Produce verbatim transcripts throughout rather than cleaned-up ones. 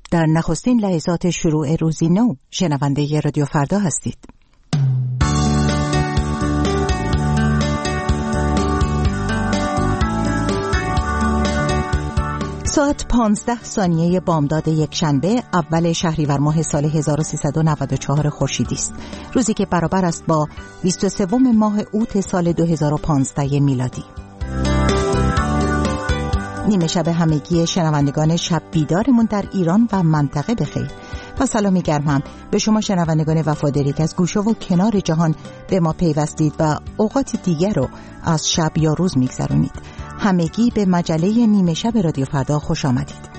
در نخستین لحظات شروع روزی نو شنونده رادیو فردا هستید. ساعت پانزده ثانیه بامداد یک شنبه اول شهریور ماه سال هزار و سیصد و نود و چهار خورشیدی است. روزی که برابر است با بیست و سوم ماه اوت سال دو هزار و پانزده میلادی. نیمه شب همگی شنوندگان شب بیدارمون در ایران و منطقه بخیر و سلامی گرم به شما شنوندگان وفاداری که از گوشه و کنار جهان به ما پیوستید و اوقات دیگر رو از شب یا روز میگذرونید. همگی به مجله نیمه شب رادیو فردا خوش آمدید.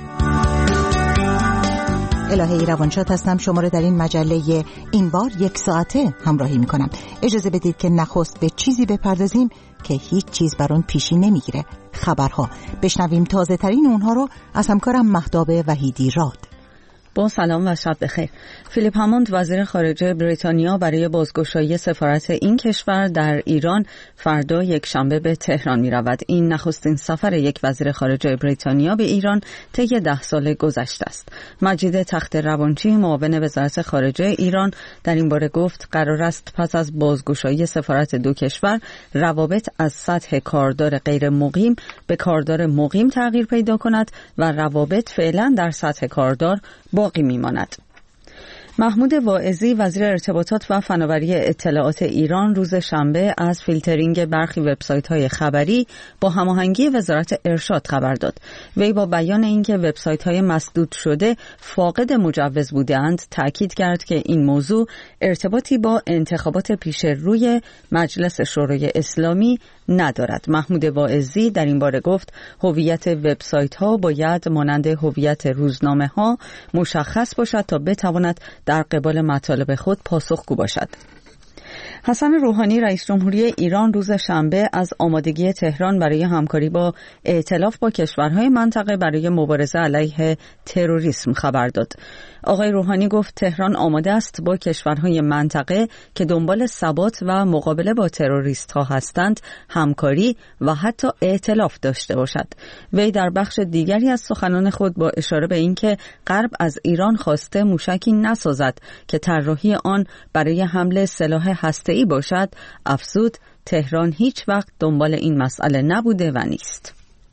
الهی روانشاد هستم، شما رو در این مجله این بار یک ساعته همراهی میکنم. اجازه بدید که نخست به چیزی بپردازیم که هیچ چیز بر اون پیشی نمیگیره. خبرها. بشنویم تازه ترین اونها رو از همکارم مهتاب وحیدی راد. با سلام و شب بخیر. فیلیپ هاموند وزیر خارجه بریتانیا برای بازگشایی سفارت این کشور در ایران فردا یک شنبه به تهران می رود. این نخستین سفر یک وزیر خارجه بریتانیا به ایران طی ده سال گذشته است. مجید تخت روانچی معاون وزارت خارجه ایران در این باره گفت قرار است پس از بازگشایی سفارت دو کشور روابط از سطح کاردار غیر مقیم به کاردار مقیم تغییر پیدا کند و روابط فعلا در سطح کاردار باقی میماند. محمود واعظی وزیر ارتباطات و فناوری اطلاعات ایران روز شنبه از فیلترینگ برخی وبسایت‌های خبری با هماهنگی وزارت ارشاد خبر داد. وی با بیان اینکه وبسایت‌های مسدود شده فاقد مجوز بودند تأکید کرد که این موضوع ارتباطی با انتخابات پیش روی مجلس شورای اسلامی ندارد. محمود واعظی در این باره گفت هویت وبسایت‌ها باید مانند هویت روزنامه‌ها مشخص باشد تا بتواند در قبال مطالب خود پاسخگو باشد. حسن روحانی رئیس جمهوری ایران روز شنبه از آمادگی تهران برای همکاری با ائتلاف با کشورهای منطقه برای مبارزه علیه تروریسم خبر داد. آقای روحانی گفت تهران آماده است با کشورهای منطقه که دنبال ثبات و مقابله با تروریست ها هستند همکاری و حتی ائتلاف داشته باشد. وی در بخش دیگری از سخنان خود با اشاره به اینکه غرب از ایران خواسته موشکی نسازد که طراحی آن برای حمله سلاح هسته‌ای باشد افزود تهران هیچ وقت دنبال این مسئله نبوده و نیست.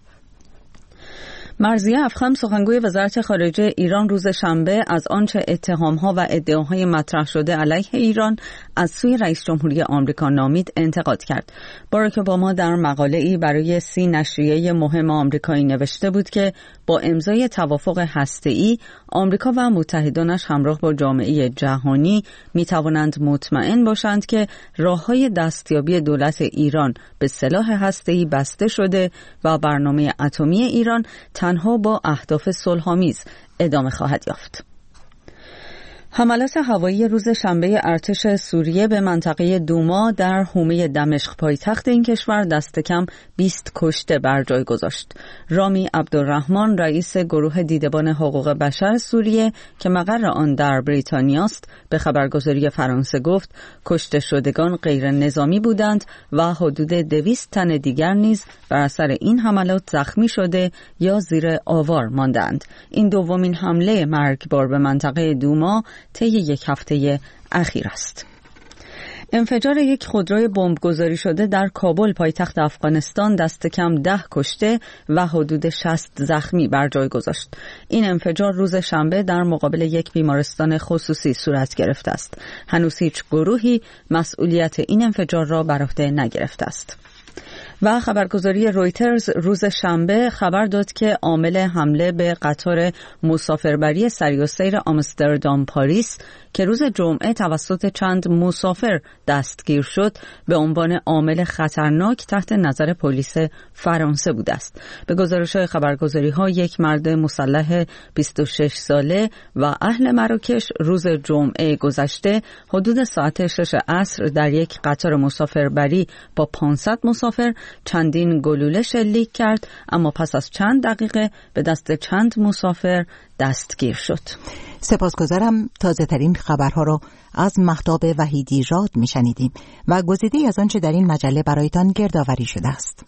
مرضیه افخم سخنگوی وزارت خارجه ایران روز شنبه از آنچه اتهام‌ها و ادعاهای مطرح شده علیه ایران از سوی رئیس جمهوری آمریکا نامید انتقاد کرد. باراک اوباما در مقاله‌ای برای سی نشریه مهم آمریکایی نوشته بود که با امضای توافق هسته‌ای آمریکا و متحدانش همراه با جامعه جهانی می‌توانند مطمئن باشند که راه‌های دستیابی دولت ایران به سلاح هسته‌ای بسته شده و برنامه اتمی ایران تنها با اهداف صلح‌آمیز ادامه خواهد یافت. حملات هوایی روز شنبه ارتش سوریه به منطقه دوما در حومه دمشق پایتخت این کشور دست کم بیست کشته بر جای گذاشت. رامی عبدالرحمن رئیس گروه دیدبان حقوق بشر سوریه که مقر آن در بریتانیا است به خبرگزاری فرانسه گفت کشته شدگان غیر نظامی بودند و حدود دویست تن دیگر نیز بر اثر این حملات زخمی شده یا زیر آوار ماندند. این دومین حمله مرگبار به منطقه دوما طی یک هفته اخیر است. انفجار یک خودروی بمبگذاری شده در کابل پایتخت افغانستان دست کم ده کشته و حدود شصت زخمی بر جای گذاشت. این انفجار روز شنبه در مقابل یک بیمارستان خصوصی صورت گرفته است. هنوز هیچ گروهی مسئولیت این انفجار را بر عهده نگرفته است. و خبرگزاری رویترز روز شنبه خبر داد که عامل حمله به قطار مسافربری سری و سیر آمستردام پاریس که روز جمعه توسط چند مسافر دستگیر شد به عنوان عامل خطرناک تحت نظر پلیس فرانسه بوده است. به گزارش‌های خبرگزاری‌ها یک مرد مسلح بیست و شش ساله و اهل مراکش روز جمعه گذشته حدود ساعت شش عصر در یک قطار مسافربری با پانصد مسافر چندین گلوله شلیک کرد، اما پس از چند دقیقه به دست چند مسافر دستگیر شد. سپاسگزارم. تازه ترین خبرها را از مهتاب وحیدی راد میشنیدیم و گزیده‌ای از آنچه در این مجله برایتان گردآوری شده است.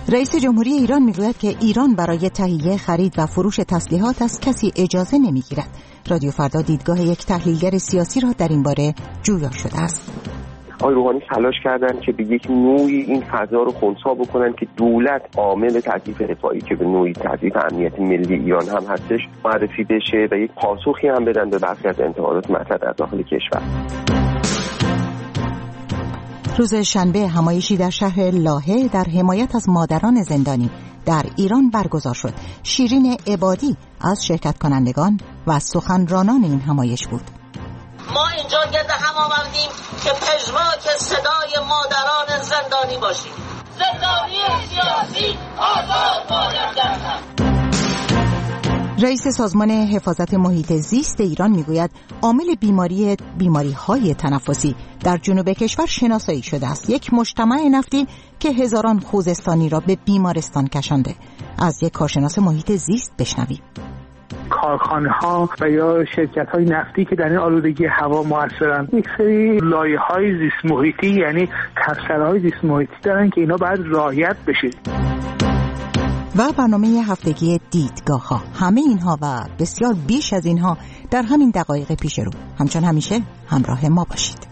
رئیس جمهوری ایران میگوید که ایران برای تهیه، خرید و فروش تسلیحات از کسی اجازه نمیگیرد. رادیو فردا دیدگاه یک تحلیلگر سیاسی را در این باره جویا شده است. آقای روحانی تلاش کردن که به یک نوعی این فضا رو خنثی بکنن که دولت عامل تضعیف دفاعی که به نوعی تضعیف امنیت ملی ایران هم هستش معرفی بشه و یک پاسخی هم بدن به برخی از انتقادات مطرح در داخل کشور. روز شنبه همایشی در شهر لاهه در حمایت از مادران زندانی در ایران برگزار شد. شیرین عبادی از شرکت کنندگان و سخنرانان این همایش بود. ما اینجا گرد هم آمدیم که پژواک صدای مادران زندانی باشیم. زندانی سیاسی آزاد باید گردد. رئیس سازمان حفاظت محیط زیست ایران میگوید عامل بیماری بیماری‌های تنفسی در جنوب کشور شناسایی شده است. یک مجتمع نفتی که هزاران خوزستانی را به بیمارستان کشانده. از یک کارشناس محیط زیست بشنویم. کارخانه ها و یا شرکت های نفتی که در این آلودگی هوا مؤثرند، یک سری لایه های زیست محیطی یعنی تبصره های زیست محیطی دارن که اینا باید رعایت بشه. و برنامه هفتگی دیدگاه ها، همه اینها و بسیار بیش از اینها در همین دقایق پیش رو. همچون همیشه همراه ما باشید.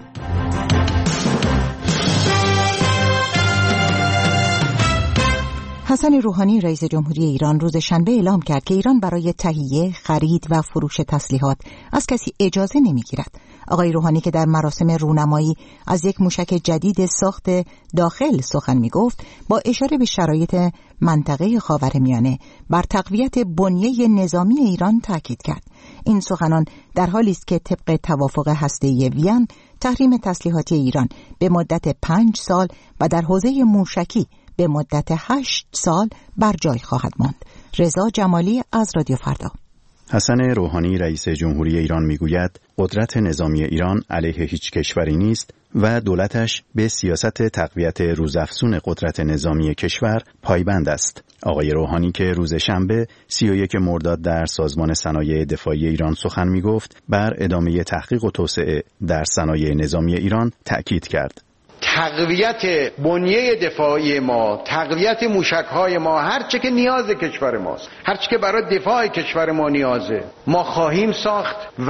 حسن روحانی رئیس جمهوری ایران روز شنبه اعلام کرد که ایران برای تهیه، خرید و فروش تسلیحات از کسی اجازه نمیگیرد. آقای روحانی که در مراسم رونمایی از یک موشک جدید ساخت داخل سخن میگفت، با اشاره به شرایط منطقه خاورمیانه بر تقویت بنیه نظامی ایران تاکید کرد. این سخنان در حالی است که طبق توافق هسته‌ای وین تحریم تسلیحاتی ایران به مدت پنج سال و در حوزه موشکی به مدت هشت سال بر جای خواهد ماند. رضا جمالی از رادیو فردا. حسن روحانی رئیس جمهوری ایران میگوید قدرت نظامی ایران علیه هیچ کشوری نیست و دولتش به سیاست تقویت روزافزون قدرت نظامی کشور پایبند است. آقای روحانی که روز شنبه سی و یک مرداد در سازمان صنایع دفاعی ایران سخن میگفت، بر ادامه تحقیق و توسعه در صنایع نظامی ایران تأکید کرد. تقویت بنیه دفاعی ما، تقویت موشک‌های ما، هرچه که نیاز کشور ماست، هرچه که برای دفاع کشور ما نیازه، ما خواهیم ساخت و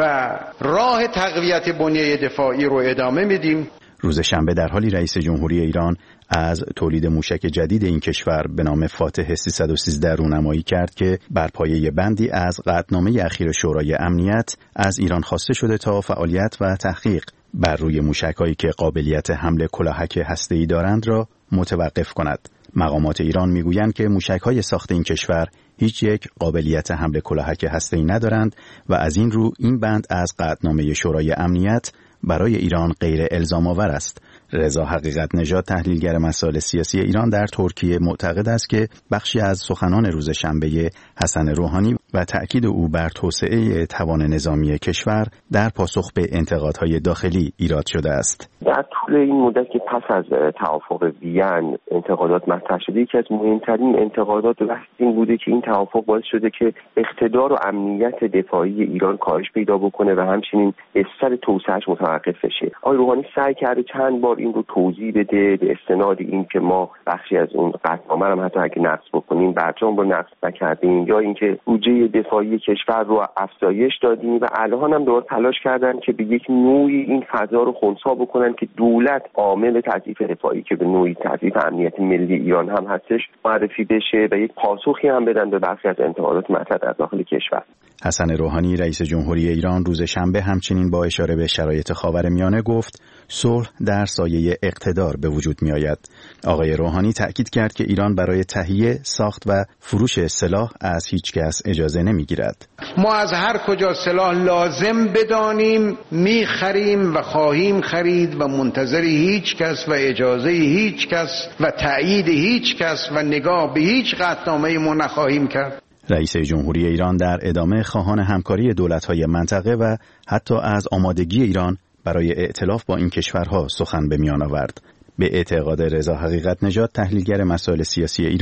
راه تقویت بنیه دفاعی رو ادامه میدیم. روز شنبه در حالی رئیس جمهوری ایران از تولید موشک جدید این کشور به نام فاتح سیصد و سیزده رونمایی کرد که بر پایه بندی از قطعنامه اخیر شورای امنیت از ایران خواسته شده تا فعالیت و تحقیق بر روی موشک‌هایی که قابلیت حمل کلاهک هسته‌ای دارند را متوقف کند. مقامات ایران میگویند که موشک‌های ساخت این کشور هیچ یک قابلیت حمل کلاهک هسته‌ای ندارند و از این رو این بند از قطعنامه شورای امنیت برای ایران غیر الزام آور است. رضا حقیقت نژاد تحلیلگر مسائل سیاسی ایران در ترکیه معتقد است که بخشی از سخنان روز شنبه حسن روحانی و تأکید او بر توسعه توان نظامی کشور در پاسخ به انتقادهای داخلی ایراد شده است. در طول این مدت که پس از توافق وین انتقادات مطرح شده، یکی از مهمترین انتقادات بحث این بوده که این توافق باعث شده که اقتدار و امنیت دفاعی ایران کاهش پیدا بکنه و همچنین بستر توسعه‌اش متوقف بشه. آقای روحانی سعی کرده چند بار این رو توضیح بده به استناد این که ما بخشی از اون قطعنامه رو حتی اگه نقض بکنیم برجام رو نقض نکردیم، یا اینکه بودجه دفاعی کشور رو افزایش دادیم، و الان هم دوباره تلاش کردن که به یک نوعی این فضا رو خنثی بکنن که دولت عامل تضعیف دفاعی که به نوعی تضعیف امنیت ملی ایران هم هستش معرفی بشه و یک پاسخی هم بدن به برخی از انتقادات مطرح در داخل کشور. حسن روحانی رئیس جمهوری ایران روز شنبه همچنین با اشاره به شرایط خاورمیانه گفت صلح در سایه اقتدار به وجود می آید. آقای روحانی تأکید کرد که ایران برای تهیه، ساخت و فروش سلاح از هیچ کس اجازه نمی گیرد. ما از هر کجا سلاح لازم بدانیم می خریم و خواهیم خرید و منتظر هیچ کس و اجازه هیچ کس و تأیید هیچ کس و نگاه به هیچ قطعنامه ما نخواهیم کرد. رئیس جمهوری ایران در ادامه خواهان همکاری دولت‌های منطقه و حتی از آمادگی ایران برای ائتلاف با این کشورها سخن به میان آورد. به اعتقاد رضا حقیقت نژاد تحلیلگر مسائل سیاسی ایران،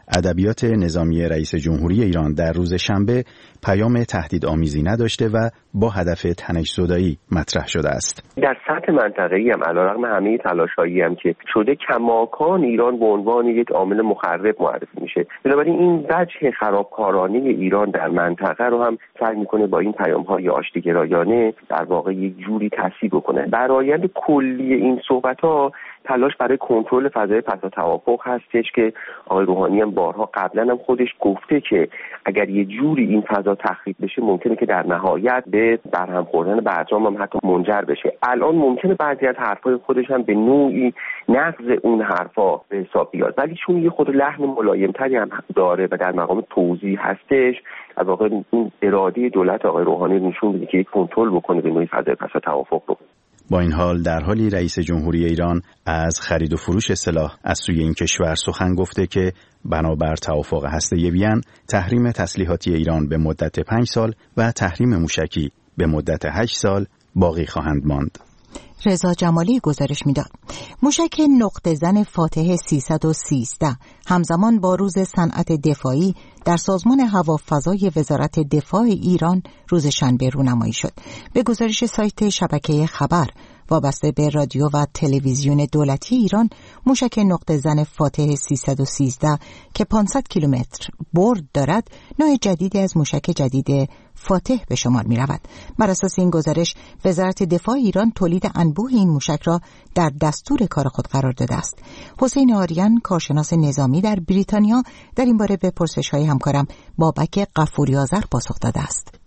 ادبیات نظامی رئیس جمهوری ایران در روز شنبه پیام تهدیدآمیزی نداشته و با هدف تنش‌زدایی مطرح شده است. در سطح منطقه‌ای هم علیرغم همه تلاش‌هایی هم که شده کماکان ایران به عنوان یک عامل مخرب معرفی میشه. بنابراین این وجه خرابکارانه ایران در منطقه رو هم سعی میکنه با این پیام‌های آشتی‌گرایانه در واقع یک جوری تصحیح بکنه. برآیند کلی این صحبت‌ها تلاش برای کنترل فضای پس توافق هستش که آقای روحانی هم بارها قبلا هم خودش گفته که اگر یه جوری این فضا تخریب بشه ممکنه که در نهایت به برهم خوردن برجام هم حتی منجر بشه. الان ممکنه بعضی از حرفای خودش هم به نوعی نقض اون حرفا به حساب بیاد، ولی چون یه خود لحن ملایم‌تری هم داره و در مقام توضیح هستش، از واقع این اراده دولت آقای روحانی نشون میده که یک کنترل بکنه به نوعی فضای پس توافق رو. با این حال در حالی رئیس جمهوری ایران از خرید و فروش سلاح از سوی این کشور سخن گفته که بنابر توافق هسته‌ای وین تحریم تسلیحاتی ایران به مدت پنج سال و تحریم موشکی به مدت هشت سال باقی خواهند ماند. رضا جمالی گزارش میداد. موشک نقطه زن فاتح سیصد و سیزده همزمان با روز صنعت دفاعی در سازمان هوافضای وزارت دفاع ایران روز شنبه رونمایی شد. به گزارش سایت شبکه خبر وابسته به رادیو و تلویزیون دولتی ایران، موشک نقطه زن فاتح سیصد و سیزده که پانصد کیلومتر برد دارد، نوع جدیدی از موشک جدید فاتح به شمار می رود. بر اساس این گزارش، وزارت دفاع ایران تولید انبوه این موشک را در دستور کار خود قرار داده است. حسین آریان، کارشناس نظامی در بریتانیا، در این باره به پرسش‌های همکارم بابک غفوری آذر پاسخ داده است.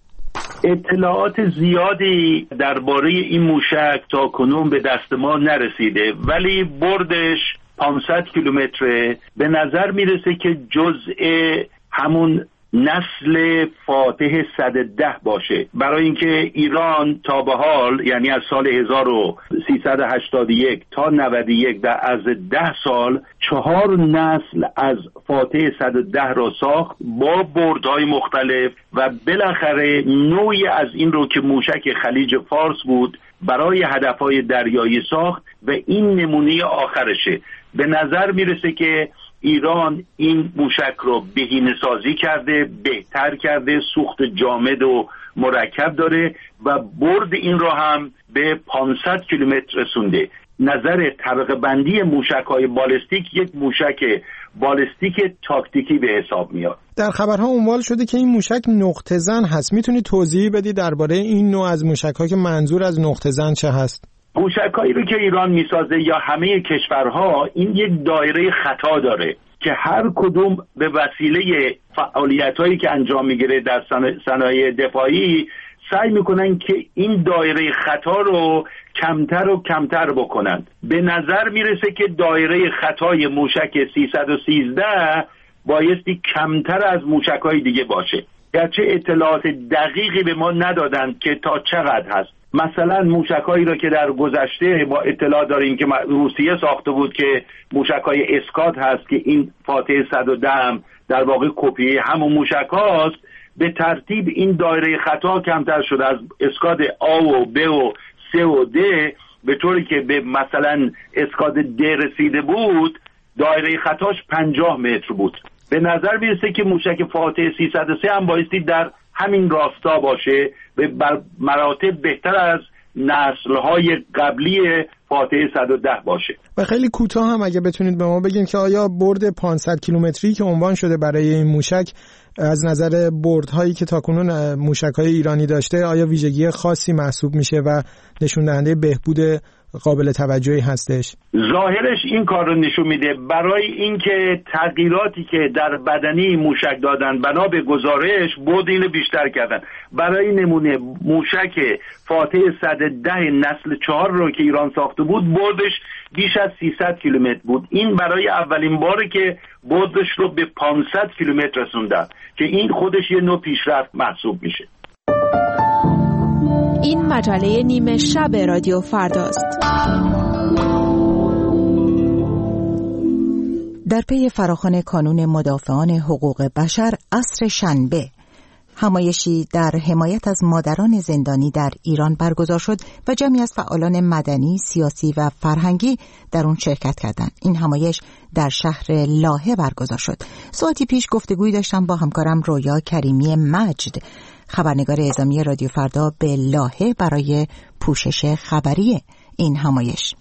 اطلاعات زیادی درباره این موشک تا کنون به دست ما نرسیده، ولی بردش پانصد کیلومتره. به نظر میرسه که جزء همون نسل فاتح صد و ده باشه، برای اینکه ایران تا به حال، یعنی از سال هزار و سیصد و هشتاد و یک تا نود و یک، در عرض ده سال چهار نسل از فاتح صد و ده را ساخت با بردهای مختلف و بالاخره نوعی از این رو که موشک خلیج فارس بود برای هدفهای دریایی ساخت و این نمونه آخرشه. به نظر میرسه که ایران این موشک رو بهینه‌سازی کرده، بهتر کرده، سوخت جامد و مرکب داره و برد این رو هم به پانصد کیلومتر رسونده. نظر طبقه بندی موشک‌های بالستیک یک موشک بالستیک تاکتیکی به حساب میاد. در خبرها عنوان شده که این موشک نقطه زن هست. میتونی توضیح بدی درباره این نوع از موشک‌ها که منظور از نقطه زن چه هست؟ موشک‌هایی رو که ایران میسازه یا همه کشورها، این یک دایره خطا داره که هر کدوم به وسیله فعالیت‌هایی که انجام میگیره در صنایع دفاعی سعی میکنن که این دایره خطا رو کمتر و کمتر بکنند. به نظر میرسه که دایره خطای موشک سیصد و سیزده بایستی کمتر از موشک‌های دیگه باشه، گرچه اطلاعات دقیقی به ما ندادند که تا چقدر هست. مثلا موشکایی را که در گذشته ما اطلاع داریم که روسیه ساخته بود که موشکای اسکات هست که این فاتح صد و ده در واقع کپی همون موشک هاست، به ترتیب این دایره خطا کمتر شده، از اسکات آ و ب و س و د، به طوری که به مثلا اسکات د رسیده بود دایره خطاش پنجاه متر بود. به نظر میرسه که موشک فاتح سیصد و سه هم بایستی در همین راستا باشه، به مراتب بهتر از نسل‌های قبلی فاتح صد و ده باشه. و خیلی کوتاه هم اگه بتونید به ما بگین که آیا برد پانصد کیلومتری که عنوان شده برای این موشک از نظر بردهایی که تاکنون موشک‌های ایرانی داشته آیا ویژگی خاصی محسوب میشه و نشون دهنده بهبود قابل توجهی هستش؟ ظاهرش این کار رو نشون میده. برای اینکه تغییراتی که در بدنی موشک دادن بنا به گزارش برد اینو بیشتر کردن. برای نمونه موشک فاتح صد و ده نسل چهار رو که ایران ساخته بود بردش بیش از سیصد کیلومتر بود. این برای اولین باره که بردش رو به پانصد کیلومتر رسوندن که این خودش یه نوع پیشرفت محسوب میشه. این مجله نیمه شب رادیو فرداست. در پی فراخوان کانون مدافعان حقوق بشر عصر شنبه همایشی در حمایت از مادران زندانی در ایران برگزار شد و جمعی از فعالان مدنی، سیاسی و فرهنگی در اون شرکت کردند. این همایش در شهر لاهه برگزار شد. ساعتی پیش گفتگویی داشتم با همکارم رویا کریمی مجد، خبرنگار اعزامی رادیو فردا، به لاهه برای پوشش خبری این همایش.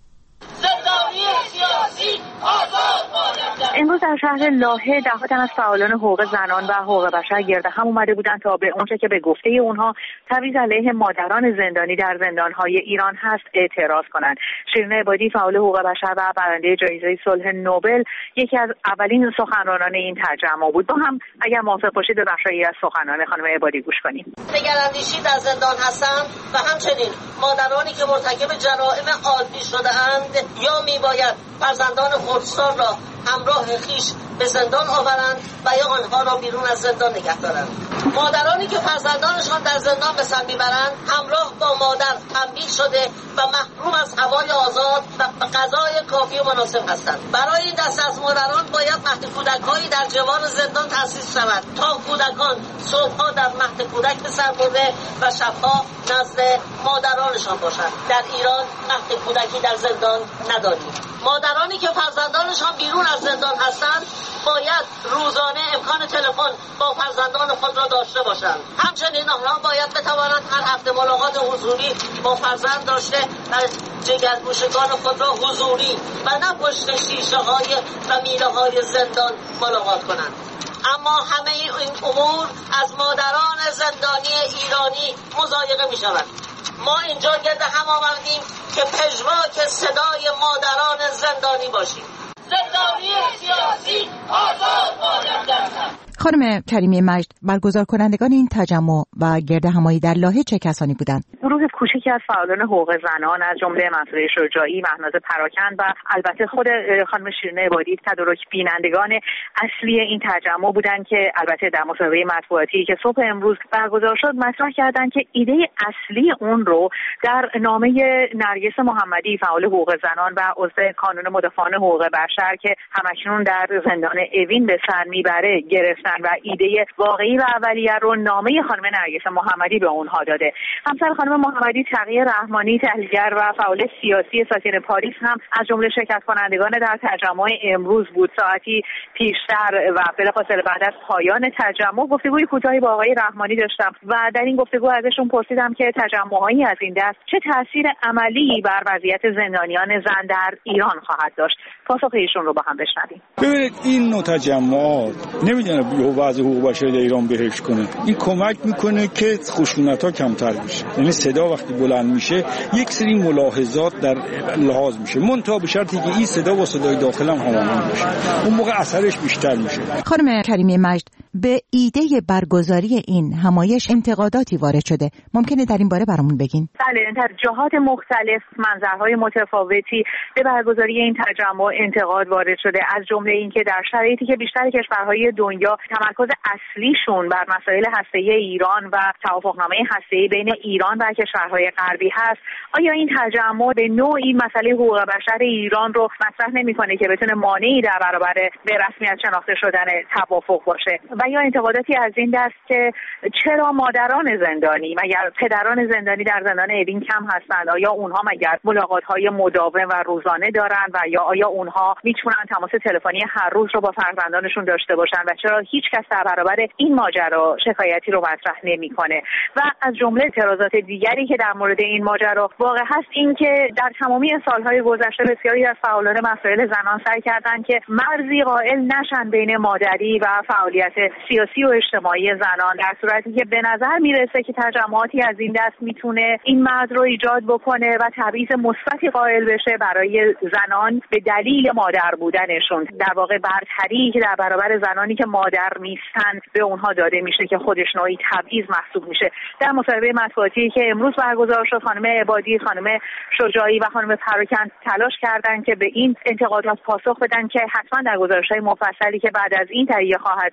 امروز در شهر لاهه دهها تن از فعالان حقوق زنان و حقوق بشر گرد هم اومده بودند تا به اونچه که به گفته اونها تبعیض علیه مادران زندانی در زندان‌های ایران هست اعتراض کنند. شیرین عبادی، فعال حقوق بشر و برنده جایزه صلح نوبل، یکی از اولین سخنرانان این تجمع بود. با هم اگر موافق باشید به بخشی از سخنان خانم عبادی گوش کنیم. نگراندیشی در زندان هستند و همچنین مادرانی که مرتکب جرائم عادی شده‌اند یا میباید فرزندان خردسال را همراه خیش به زندان آورند و یا آنها را بیرون از زندان نگه دارند. مادرانی که فرزندانشان در زندان به سر میبرند همراه با مادر تنبیه شده و محروم از هوای آزاد و غذای کافی و مناسب هستند. برای این دسته از مادران باید مهد کودک‌هایی در جوار زندان تأسیس شود تا کودکان صبح‌ها در مهد کودک به سر برده و شب‌ها نزد مادرانشان باشند. در ایران مهد کودکی در زندان نداریم. مادرانی که فرزندانشان بیرون از زندان هستند باید روزانه امکان تلفن با فرزندان خود را داشته باشند. همچنین آنها باید بتوانند هر هفته ملاقات حضوری با فرزند داشته و جگرگوشگان خود را حضوری و نه پشت شیشه های و میله های زندان ملاقات کنند. اما همه این امور از مادران زندانی ایرانی مضایقه می شود. ما اینجا گرد هم آمدیم که پژواک صدای مادران زندانی باشیم. زندانی سیاسی آزاد باید گردد. خانم کریمی مجد، برگزار کنندگان این تجمع و گرد همایی در لاهه چه کسانی بودند؟ گروه کوچکی از فعالان حقوق زنان از جمله منصوره شجاعی، مهناز پراکند و البته خود خانم شیرین عبادی تدارک بینندگان اصلی این تجمع بودند که البته در مصاحبه مطبوعاتی که صبح امروز برگزار شد مطرح کردند که ایده اصلی اون رو در نامه نرگس محمدی، فعال حقوق زنان و عضو کانون مدافعان حقوق بشر که همکنون در زندان اوین به سر میبره گرفتن و ایده واقعی و اولیه رو نامه خانم نرگس محمدی به اونها داده. همسر خانم محمدی تقی رحمانی، تحلیلگر و فعال سیاسی ساکن پاریس هم از جمله شرکت کنندگان در تجمع امروز بود. ساعتی پیشتر و بلافاصله بعد از پایان تجمع گفتگوی کوتاهی با آقای رحمانی داشتم و در این گفتگو ازشون پرسیدم که تجمع‌هایی از این دست چه تاثیر عملی بر وضعیت زندانیان زن در ایران خواهد داشت. پاسخ ایشون رو با هم بشنویم. ببینید این نوع تجمعات نمیدونه وضع حقوق بشر در ایران بهش کنه. این کمک میکنه که خشونت‌ها کمتر بشه. یعنی صدا وقتی بلند میشه یک سری ملاحظات در لحاظ میشه. منتها به شرطی که این صدا با صدای داخل هم هماهنگ بشه. اون موقع اثرش بیشتر میشه. خانم کریمی مجد، به ایده برگزاری این همایش انتقاداتی وارد شده. ممکنه در این باره برامون بگین؟ بله، در جهات مختلف منظرهای متفاوتی به برگزاری این تجمع انتقاد وارد شده، از جمله اینکه در شرایطی که بیشتر کشورهای دنیا تمرکز اصلیشون بر مسائل هسته‌ای ایران و توافقنامه هسته‌ای بین ایران و کشورهای غربی هست، آیا این تجمع به نوعی مسئله حقوق بشر ایران رو مطرح نمی‌کنه که بتونه مانعی در برابر به رسمیت شناخته شدن توافق باشه؟ و یا انتقاداتی از این دست که چرا مادران زندانی مگر پدران زندانی در زندان اوین کم هستند؟ آیا اونها مگر ملاقات‌های مداوم و روزانه دارند و یا آیا اونها میتونن تماس تلفنی هر روز رو با فرزندانشون داشته باشن و چرا هیچ کس در برابر این ماجرا شکایتی رو مطرح نمی‌کنه؟ و از جمله اعتراضات دیگری که در مورد این ماجرا واقع هست این که در تمامی سالهای گذشته بسیاری از فعالان مسائل زنان سعی کردند که مرزی قائل نشن بین مادری و فعالیت سیاسی و اجتماعی زنان، در صورتی که به نظر میرسه که تجمعاتی از این دست میتونه این مرز رو ایجاد بکنه و تبعیض مثبتی قائل بشه برای زنان به دلیل مادر بودنشون. در واقع برتری که در برابر زنانی که مادر نیستن به اونها داده میشه که خودش نوعی تبعیض محسوب میشه. در مصاحبه مطبوعاتی که امروز برگزار شد، خانم عبادی، خانم شجاعی و خانم پراکند تلاش کردند که به این انتقادات پاسخ بدن که حتما در گزارش‌های مفصلی که بعد از این تهیه خواهد شد به همه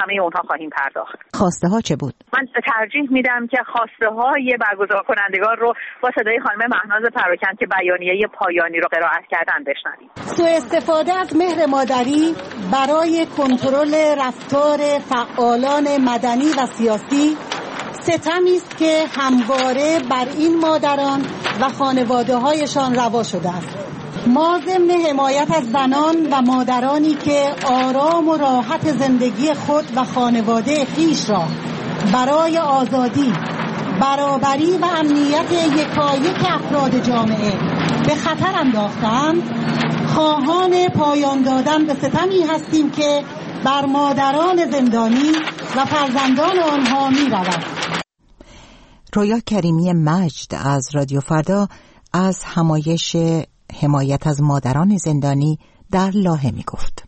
همه اونها خواهیم پرداخت. خواسته ها چه بود؟ من ترجیح میدم که خواسته های برگزار کنندگان رو با صدای خانم مهناز پراکند که بیانیه پایانی رو قرائت کردن بشنویم. سوء استفاده از مهر مادری برای کنترل رفتار فعالان مدنی و سیاسی ستمی است که همواره بر این مادران و خانواده‌هایشان روا شده است. ما ضمن حمایت از زنان و مادرانی که آرام و راحت زندگی خود و خانواده خویش را برای آزادی، برابری و امنیت یکایک افراد جامعه به خطر انداختند، خواهان پایان دادن به ستمی هستیم که بر مادران زندانی و فرزندان آنها می رود. رویا کریمی مجد از رادیو فردا از همایش حمایت از مادران زندانی در لاهه می گفت.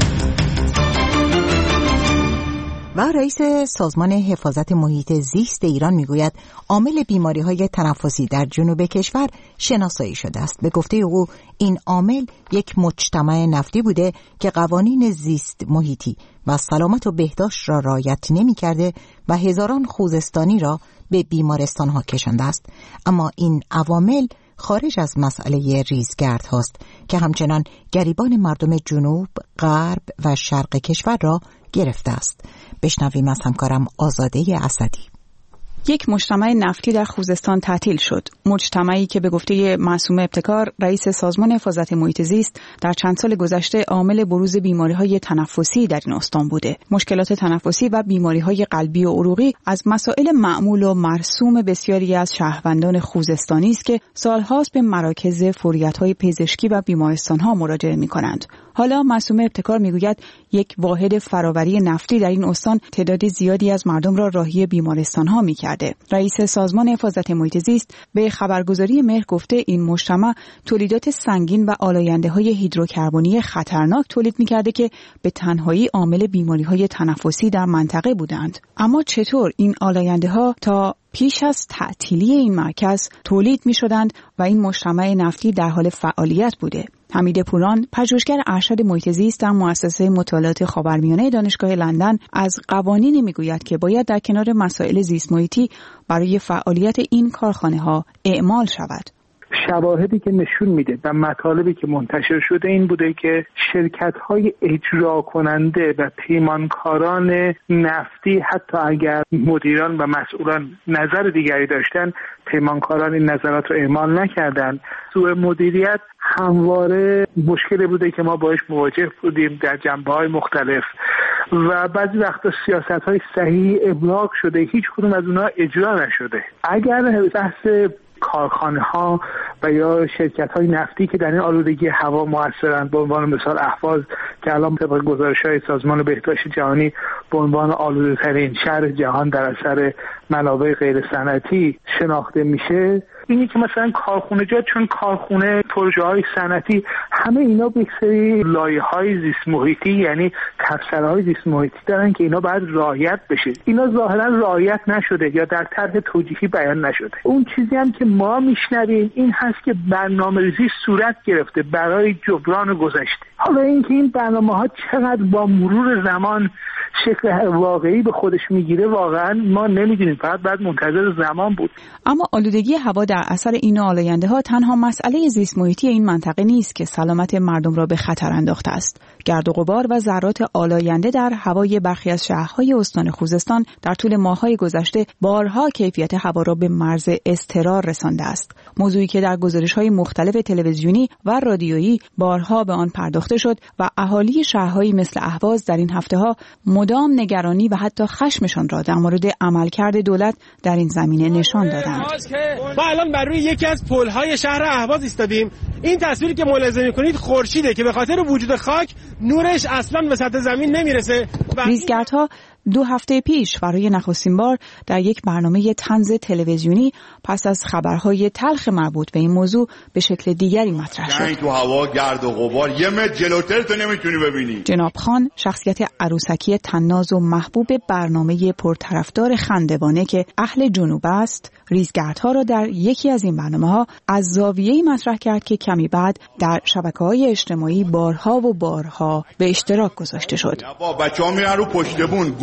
و رئیس سازمان حفاظت محیط زیست ایران میگوید عامل بیماری‌های تنفسی در جنوب کشور شناسایی شده است. به گفته او این عامل یک مجتمع نفتی بوده که قوانین زیست محیطی و سلامت و بهداشت را رعایت نمی‌کرده و هزاران خوزستانی را به بیمارستان‌ها کشانده است. اما این عوامل خارج از مسئله ریزگرد هاست که همچنان گریبان مردم جنوب، غرب و شرق کشور را گرفته است. بشنویم از همکارم آزاده اسدی. یک مجتمع نفتی در خوزستان تعطیل شد. مجتمعی که به گفته معصومه ابتکار رئیس سازمان حفاظت محیط زیست در چند سال گذشته عامل بروز بیماری‌های تنفسی در این استان بوده. مشکلات تنفسی و بیماری‌های قلبی و عروقی از مسائل معمول و مرسوم بسیاری از شهروندان خوزستانی است که سال‌هاست به مراکز فوریت‌های پزشکی و بیمارستان‌ها مراجعه می‌کنند. حالا معصومه ابتکار میگوید یک واحد فراوری نفتی در این استان تعداد زیادی از مردم را راهی بیمارستان‌ها می‌کرده. رئیس سازمان حفاظت محیط زیست به خبرگزاری مهر گفته این مجتمع تولیدات سنگین و آلاینده‌های هیدروکربنی خطرناک تولید می‌کرده که به تنهایی عامل بیماری‌های تنفسی در منطقه بودند. اما چطور این آلاینده‌ها تا پیش از تعطیلی این مرکز تولید می‌شدند و این مجتمع نفتی در حال فعالیت بوده؟ حمید پوران، پژوهشگر ارشد محیط زیست در مؤسسه مطالعات خاورمیانه دانشگاه لندن، از قوانینی میگوید که باید در کنار مسائل زیست محیطی برای فعالیت این کارخانه‌ها اعمال شود. شواهدی که نشون میده و مطالبی که منتشر شده این بوده که شرکت‌های اجرا کننده و پیمانکاران نفتی حتی اگر مدیران و مسئولان نظر دیگری داشتن، پیمانکاران این نظرات رو اعمال نکردن. سوء مدیریت همواره مشکلی بوده که ما باهاش مواجه بودیم در جنبه‌های مختلف و بعضی وقتا سیاست‌های صحیح ابلاغ شده، هیچ کدوم از اونها اجرا نشده. اگر بحث کارخانه ها و یا شرکت های نفتی که در این آلودگی هوا موثرند، به عنوان مثال اهواز که الان طبق گزارش های سازمان بهداشت جهانی به عنوان آلوده ترین شهر جهان در اثر منابع غیر صنعتی شناخته میشه، اینی که مثلا کارخونه جات چون کارخونه، پروژه های صنعتی، همه اینا به یک سری لایه های زیست محیطی یعنی تبصره های زیست محیطی دارن که اینا باید رعایت بشه. اینا ظاهرا رعایت نشده یا در طرح توجیهی بیان نشده. اون چیزی هم که ما میشنویم این هست که برنامه‌ریزی صورت گرفته برای جبران گذشته. حالا اینکه این برنامه ها چقدر با مرور زمان شکل واقعی به خودش میگیره واقعا ما نمیدونیم، فقط باید منتظر زمان بود. اما آلودگی هوا در اثر این آلاینده ها تنها مسئله زیست محیطی این منطقه نیست که سلامت مردم را به خطر انداخته است. گرد و غبار و ذرات آلاینده در هوای برخی از شهرهای استان خوزستان در طول ماه‌های گذشته بارها کیفیت هوا را به مرز اضطرار رسانده است. موضوعی که در گزارش‌های مختلف تلویزیونی و رادیویی بارها به آن پرداخته شد و اهالی شهرهایی مثل اهواز در این هفته‌ها مدام نگرانی و حتی خشمشان را در مورد عملکرد دولت در این زمینه نشان دادند. ما الان بر روی یکی از پل‌های شهر اهواز ایستادیم. این تصویری که ملاحظه می‌کنید خورشیده که به خاطر وجود خاک نورش اصلاً به سطح زمین نمیرسه. ریزگردها دو هفته پیش برای نخستین بار در یک برنامه طنز تلویزیونی پس از خبرهای تلخ مربوط به این موضوع به شکل دیگری مطرح شد. تو هوا گرد و غبار یه متر جلوتر تو نمیتونی ببینی. جناب خان، شخصیت عروسکی طناز و محبوب برنامه پرطرفدار خندوانه که اهل جنوب است، ریزگردها را در یکی از این برنامه‌ها از زاویه‌ای مطرح کرد که کمی بعد در شبکه‌های اجتماعی بارها و بارها به اشتراک گذاشته شد. بچه‌ها میرن رو پشت بون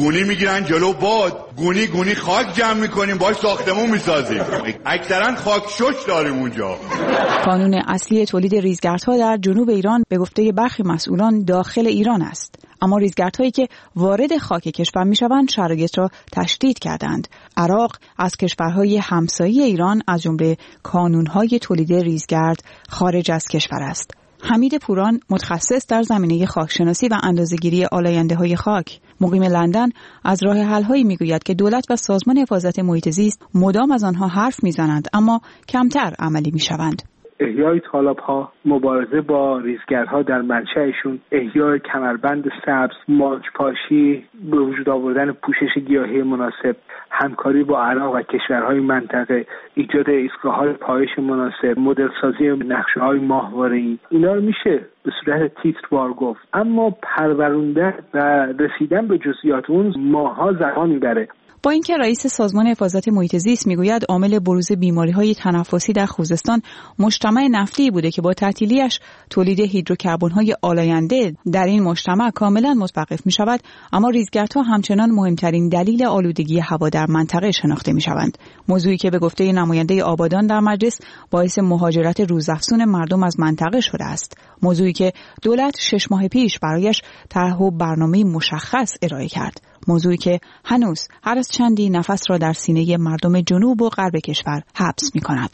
گونی میگیرن جلو باد، گونی گونی خاک جمع میکنیم باش ساختمون میسازیم. اکثرا خاک شش داریم اونجا. کانون اصلی تولید ریزگردها در جنوب ایران به گفته برخی مسئولان داخل ایران است. اما ریزگردهایی که وارد خاک کشور میشوند شرایط را تشدید کردند. عراق از کشورهای همسایه ایران از جمله کانونهای تولید ریزگرد خارج از کشور است. حمید پوران متخصص در زمینه خاکشناسی و اندازه‌گیری آلاینده‌های خاک مقیم لندن از راه حل‌هایی میگوید که دولت و سازمان حفاظت محیط زیست مدام از آنها حرف میزنند اما کمتر عملی میشوند. احیای تالاب‌ها، مبارزه با ریزگردها در منشأشون، احیای کمربند سبز، مالچ پاشی، به وجود آوردن پوشش گیاهی مناسب، همکاری با عراق و کشورهای منطقه، ایجاد ایستگاه‌های پایش مناسب، مدل سازی نقشه‌های ماهواره‌ای، اینا رو میشه به صورت تیتروار گفت، اما پروروندن و رسیدن به جزئیات اون ماه‌ها زمان میبره. با اینکه رئیس سازمان حفاظت محیط زیست میگوید عامل بروز بیماری‌های تنفسی در خوزستان مجتمع نفتی بوده که با تعطیلیش تولید هیدروکربن‌های آلاینده در این مجتمع کاملا متوقف می‌شود، اما ریزگردها همچنان مهمترین دلیل آلودگی هوا در منطقه شناخته می‌شوند. موضوعی که به گفته نماینده آبادان در مجلس باعث مهاجرت روزافزون مردم از منطقه شده است. موضوعی که دولت شش ماه پیش برایش طرح و برنامه مشخص ارائه کرد. موضوعی که هنوز هر از چندی نفس را در سینه مردم جنوب و غرب کشور حبس می کند.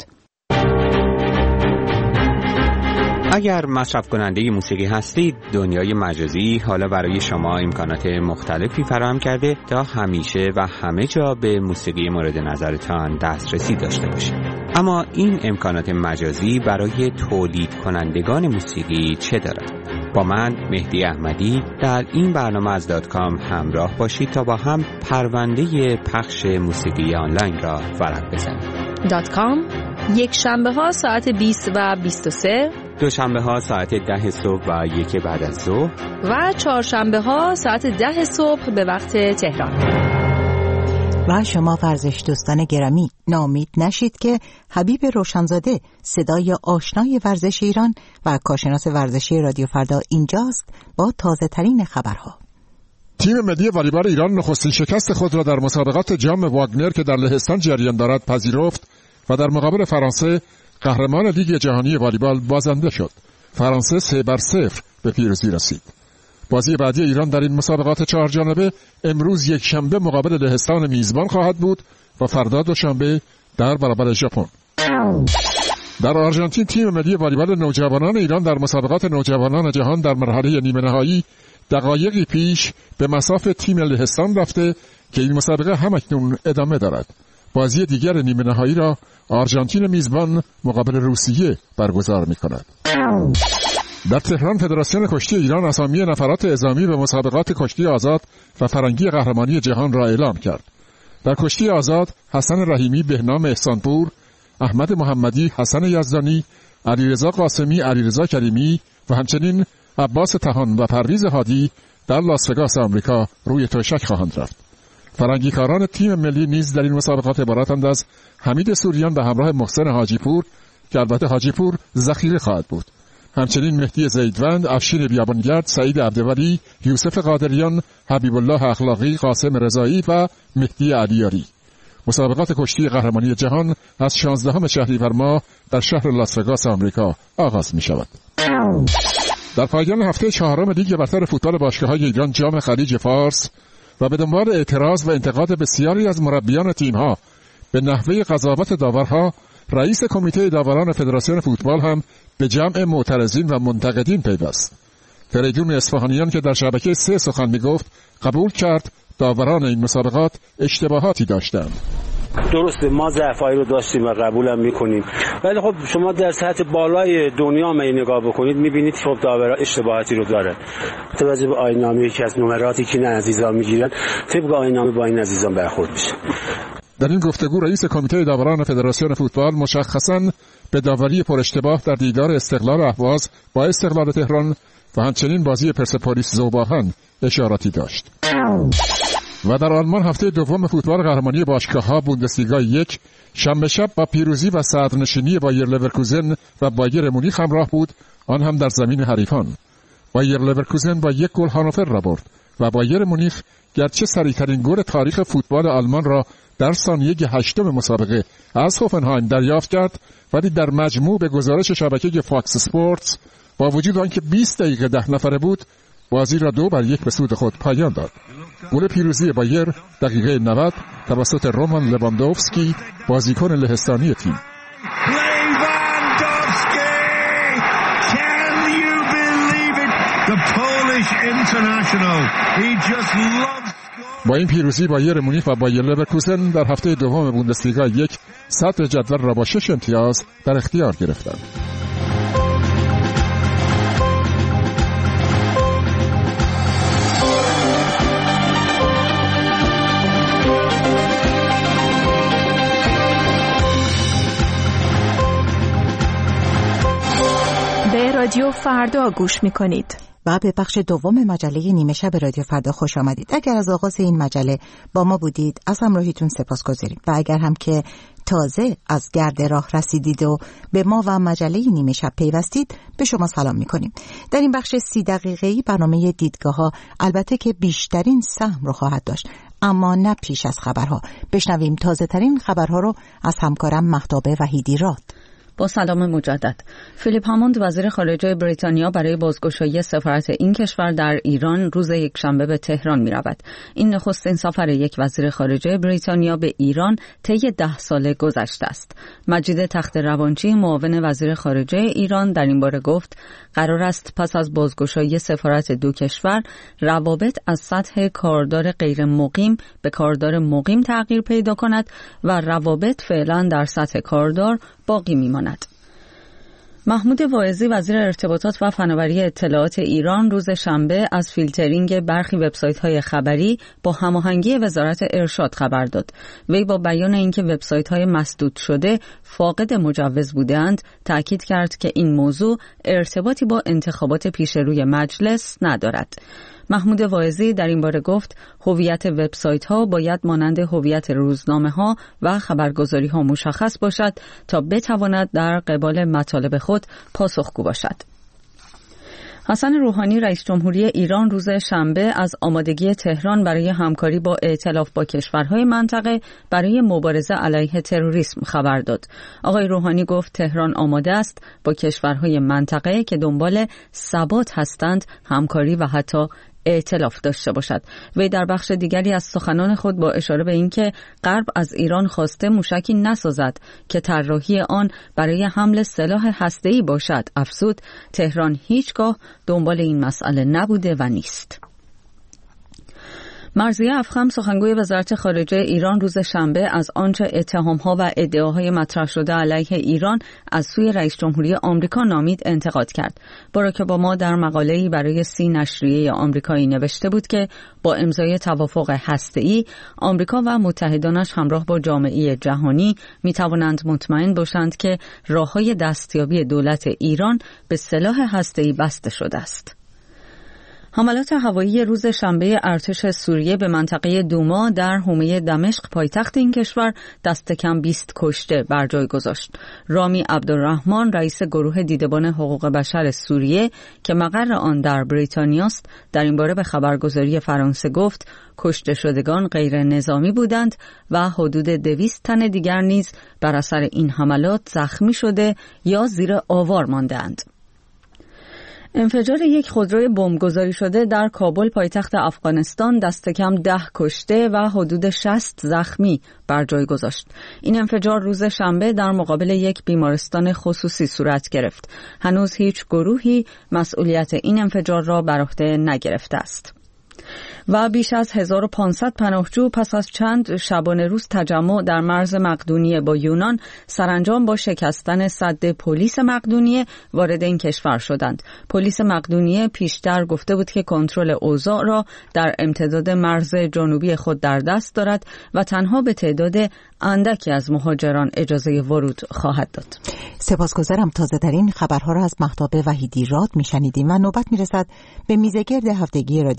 اگر مصرف کننده موسیقی هستید، دنیای مجازی حالا برای شما امکانات مختلفی فراهم کرده تا همیشه و همه جا به موسیقی مورد نظرتان دسترسی داشته باشید. اما این امکانات مجازی برای تولید کنندگان موسیقی چه دارد؟ با من مهدی احمدی در این برنامه از دات کام همراه باشید تا با هم پرونده پخش موسیقی آنلاین را ورق بزنیم. دات کام یک شنبه ها ساعت بیست و بیست و سه، دوشنبه ها ساعت ده صبح و یک بعد از ظهر و چهارشنبه ها ساعت ده صبح به وقت تهران. و شما ورزش دوستان گرامی ناامید نشید که حبیب روشنزاده صدای آشنای ورزش ایران و کارشناس ورزشی رادیو فردا اینجاست با تازه ترین خبرها. تیم ملی والیبال ایران نخستین شکست خود را در مسابقات جام واگنر که در لهستان جریان دارد پذیرفت و در مقابل فرانسه قهرمان لیگ جهانی والیبال بازنده شد. فرانسه سه بر صفر به پیروزی رسید. بازی بعدی ایران در این مسابقات چهار جانبه امروز یک شنبه مقابل لهستان میزبان خواهد بود و فردا دوشنبه در برابر ژاپن. در آرژانتین تیم ملی والیبال نوجوانان ایران در مسابقات نوجوانان جهان در مرحله نیمه نهایی دقایقی پیش به مصاف تیم لهستان رفته که این مسابقه همکنون ادامه دارد. بازی دیگر نیمه نهایی را آرژانتین میزبان مقابل روسیه برگزار می‌کند. در تهران فدراسیون کشتی ایران اسامی نفرات اعزامی به مسابقات کشتی آزاد و فرنگی قهرمانی جهان را اعلام کرد. در کشتی آزاد حسن رحیمی، بهنام احسانپور، احمد محمدی، حسن یزدانی، علیرضا قاسمی، علیرضا کریمی و همچنین عباس تهان و پرویز هادی در لاس وگاس آمریکا روی تشک خواهند رفت. فرنگیکاران تیم ملی نیز در این مسابقات عبارتند از حمید سوریان به همراه محسن حاجیپور که البته حاجیپور ذخیره خواهد بود. همچنین مهدی زیدوند، افشین بیابانگرد، سعید عبدولی، یوسف قادریان، حبیب الله اخلاقی، قاسم رضایی و مهدی علیاری. مسابقات کشتی قهرمانی جهان از شانزدهم شهریور ماه در شهر لاس وگاس آمریکا آغاز می شود. در پایان هفته چهارم لیگ برتر فوتبال باشگاه‌های ایران جام خلیج فارس و به دنبال اعتراض و انتقاد بسیاری از مربیان تیم‌ها به نحوه قضاوت داورها، رئیس کمیته داوران فدراسیون فوتبال هم به جمع معترضین و منتقدین پیوست. فریدون اصفهانیان که در شبکه سه سخن می‌گفت، قبول کرد داوران این مسابقات اشتباهاتی داشتند. درسته ما ضعفایی رو داشتیم و قبولم میکنیم، ولی خب شما در سطح بالای دنیا ما نگاه بکنید میبینید خب داورا اشتباهاتی رو داره. توجه به آیین‌نامه یکی از نمراتی که این عزیزان میگیرن طبق آیین‌نامه با این عزیزان برخورد میشه. در این گفتگو رئیس کمیته داوران فدراسیون فوتبال مشخصاً به داوری پر اشتباه در دیدار استقلال اهواز با استقلال تهران و همچنین بازی پرسپولیس ذوباهن اشاراتی داشت. و در آلمان هفته دوم فوتبال قهرمانی باشگاه‌ها بوندسلیگا یک شنبه شب با پیروزی و صدرنشینی بایر لورکوزن و بایر مونیخ همراه بود، آن هم در زمین حریفان. بایر لورکوزن با یک گل هانوفر را برد و بایر مونیخ گرچه سریعترین گل تاریخ فوتبال آلمان را در ثانیه هشتم مسابقه از هوفنهایم دریافت کرد، ولی در مجموع به گزارش شبکه فاکس اسپورتس با وجود آنکه بیست دقیقه ده نفره بود بازی را دو بر یک به سود خود پایان داد. گل پیروزی بایر دقیقه نود توسط رومان لواندوفسکی بازیکن لهستانی تیم. با این پیروزی بایر مونیخ و بایر لورکوزن در هفته دوم بوندسلیگا یک صدر جدول را با شش امتیاز در اختیار گرفتند. به رادیو فردا گوش می‌کنید. و به بخش دوم مجله نیمه شب رادیو فردا خوش آمدید. اگر از آغاز این مجله با ما بودید از همراهیتون سپاسگزاریم و اگر هم که تازه از گرد راه رسیدید و به ما و مجله نیمه شب پیوستید به شما سلام میکنیم. در این بخش سی دقیقه‌ای برنامه دیدگاه ها البته که بیشترین سهم رو خواهد داشت، اما نه پیش از خبرها. بشنویم تازه ترین خبرها رو از همکارم مهتاب وحیدی راد. با سلام مجدد. فیلیپ هاموند وزیر خارجه بریتانیا برای بازگشایی سفارت این کشور در ایران روز یکشنبه به تهران می رود. این نخستین سفر یک وزیر خارجه بریتانیا به ایران طی ده ساله گذشته است. مجید تخت روانچی معاون وزیر خارجه ایران در این باره گفت قرار است پس از بازگشایی سفارت دو کشور روابط از سطح کاردار غیر مقیم به کاردار مقیم تغییر پیدا کند و روابط فعلا در سطح کاردار باقی میماند. محمود واعظی وزیر ارتباطات و فناوری اطلاعات ایران روز شنبه از فیلترینگ برخی وبسایت‌های خبری با هماهنگی وزارت ارشاد خبر داد. وی با بیان اینکه وبسایت‌های مسدود شده فاقد مجوز بودند تأکید کرد که این موضوع ارتباطی با انتخابات پیش روی مجلس ندارد. محمود واعظی در این باره گفت هویت وبسایت‌ها باید مانند هویت روزنامه‌ها و خبرگزاری‌ها مشخص باشد تا بتواند در قبال مطالب خود پاسخگو باشد. حسن روحانی رئیس جمهوری ایران روز شنبه از آمادگی تهران برای همکاری با ائتلاف با کشورهای منطقه برای مبارزه علیه تروریسم خبر داد. آقای روحانی گفت تهران آماده است با کشورهای منطقه که دنبال ثبات هستند همکاری و حتی ائتلاف داشته باشد. وی در بخش دیگری از سخنان خود با اشاره به اینکه غرب از ایران خواسته موشکی نسازد که طراحی آن برای حمل سلاح هسته‌ای باشد افزود تهران هیچگاه دنبال این مسئله نبوده و نیست. مرضیه افخم سخنگوی وزارت خارجه ایران روز شنبه از آنچه اتهام‌ها و ادعاهای مطرح شده علیه ایران از سوی رئیس جمهوری آمریکا نامید انتقاد کرد. باراک اوباما در مقاله‌ای برای سی نشریه آمریکایی نوشته بود که با امضای توافق هسته‌ای آمریکا و متحدانش همراه با جامعه جهانی می‌توانند مطمئن باشند که راه‌های دستیابی دولت ایران به سلاح هسته‌ای بسته شده است. حملات هوایی روز شنبه ارتش سوریه به منطقه دوما در حومه دمشق پایتخت این کشور دست کم بیست کشته بر جای گذاشت. رامی عبدالرحمن رئیس گروه دیدبان حقوق بشر سوریه که مقر آن در بریتانیا است در این باره به خبرگزاری فرانسه گفت کشته شدگان غیر نظامی بودند و حدود دویست تن دیگر نیز بر اثر این حملات زخمی شده یا زیر آوار مانده‌اند. انفجار یک خودروی بمبگذاری شده در کابل پایتخت افغانستان دست کم ده کشته و حدود شصت زخمی بر جای گذاشت. این انفجار روز شنبه در مقابل یک بیمارستان خصوصی صورت گرفت. هنوز هیچ گروهی مسئولیت این انفجار را بر عهده نگرفته است. و بیش از هزار و پانصد پناهجو پس از چند شبانه روز تجمع در مرز مقدونیه با یونان سرانجام با شکستن سد پلیس مقدونیه وارد این کشور شدند. پلیس مقدونیه پیشتر گفته بود که کنترل اوضاع را در امتداد مرز جنوبی خود در دست دارد و تنها به تعداد اندکی از مهاجران اجازه ورود خواهد داد. سپاسگزارم. تازه ترین خبرها را از مهتاب وحیدی راد میشنیدیم و نوبت میرسد به میزگرد هفتگی رادیو فردا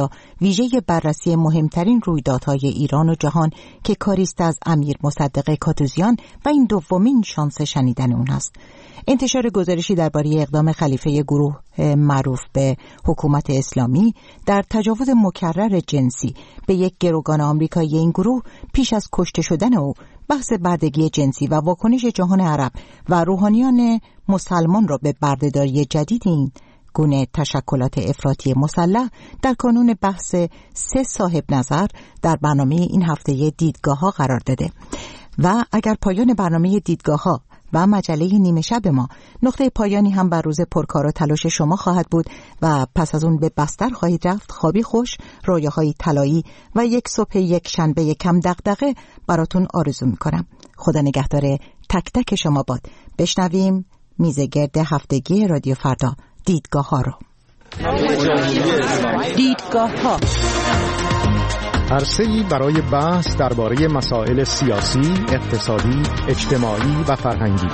فردا ویژه بررسی مهمترین رویدادهای ایران و جهان که کاریست از امیر مصدق کاتوزیان و این دومین شانس شنیدن اون است. انتشار گزارشی درباره اقدام خلیفه گروه معروف به حکومت اسلامی در تجاوز مکرر جنسی به یک گروگان آمریکایی این گروه پیش از کشته شدن او، بحث بردگی جنسی و واکنش جهان عرب و روحانیان مسلمان را به بردهداری جدید این گونه تشکلات افراطی مسلح در کانون بحث سه صاحب نظر در برنامه این هفته دیدگاه ها قرار داده. و اگر پایان برنامه دیدگاه ها و مجله نیمه شب ما نقطه پایانی هم بر روز پرکار و تلاش شما خواهد بود و پس از اون به بستر خواهید رفت، خوابی خوش، رویاهای طلایی و یک صبح یک شنبه کم دغدغه براتون آرزو میکنم. خدا نگهدار تک تک شما باد. بشنویم میزگرد هفتگی رادیو فردا دیدگاه ها رو. دیدگاه ها عرصه‌ای برای بحث درباره مسائل سیاسی، اقتصادی، اجتماعی و فرهنگی.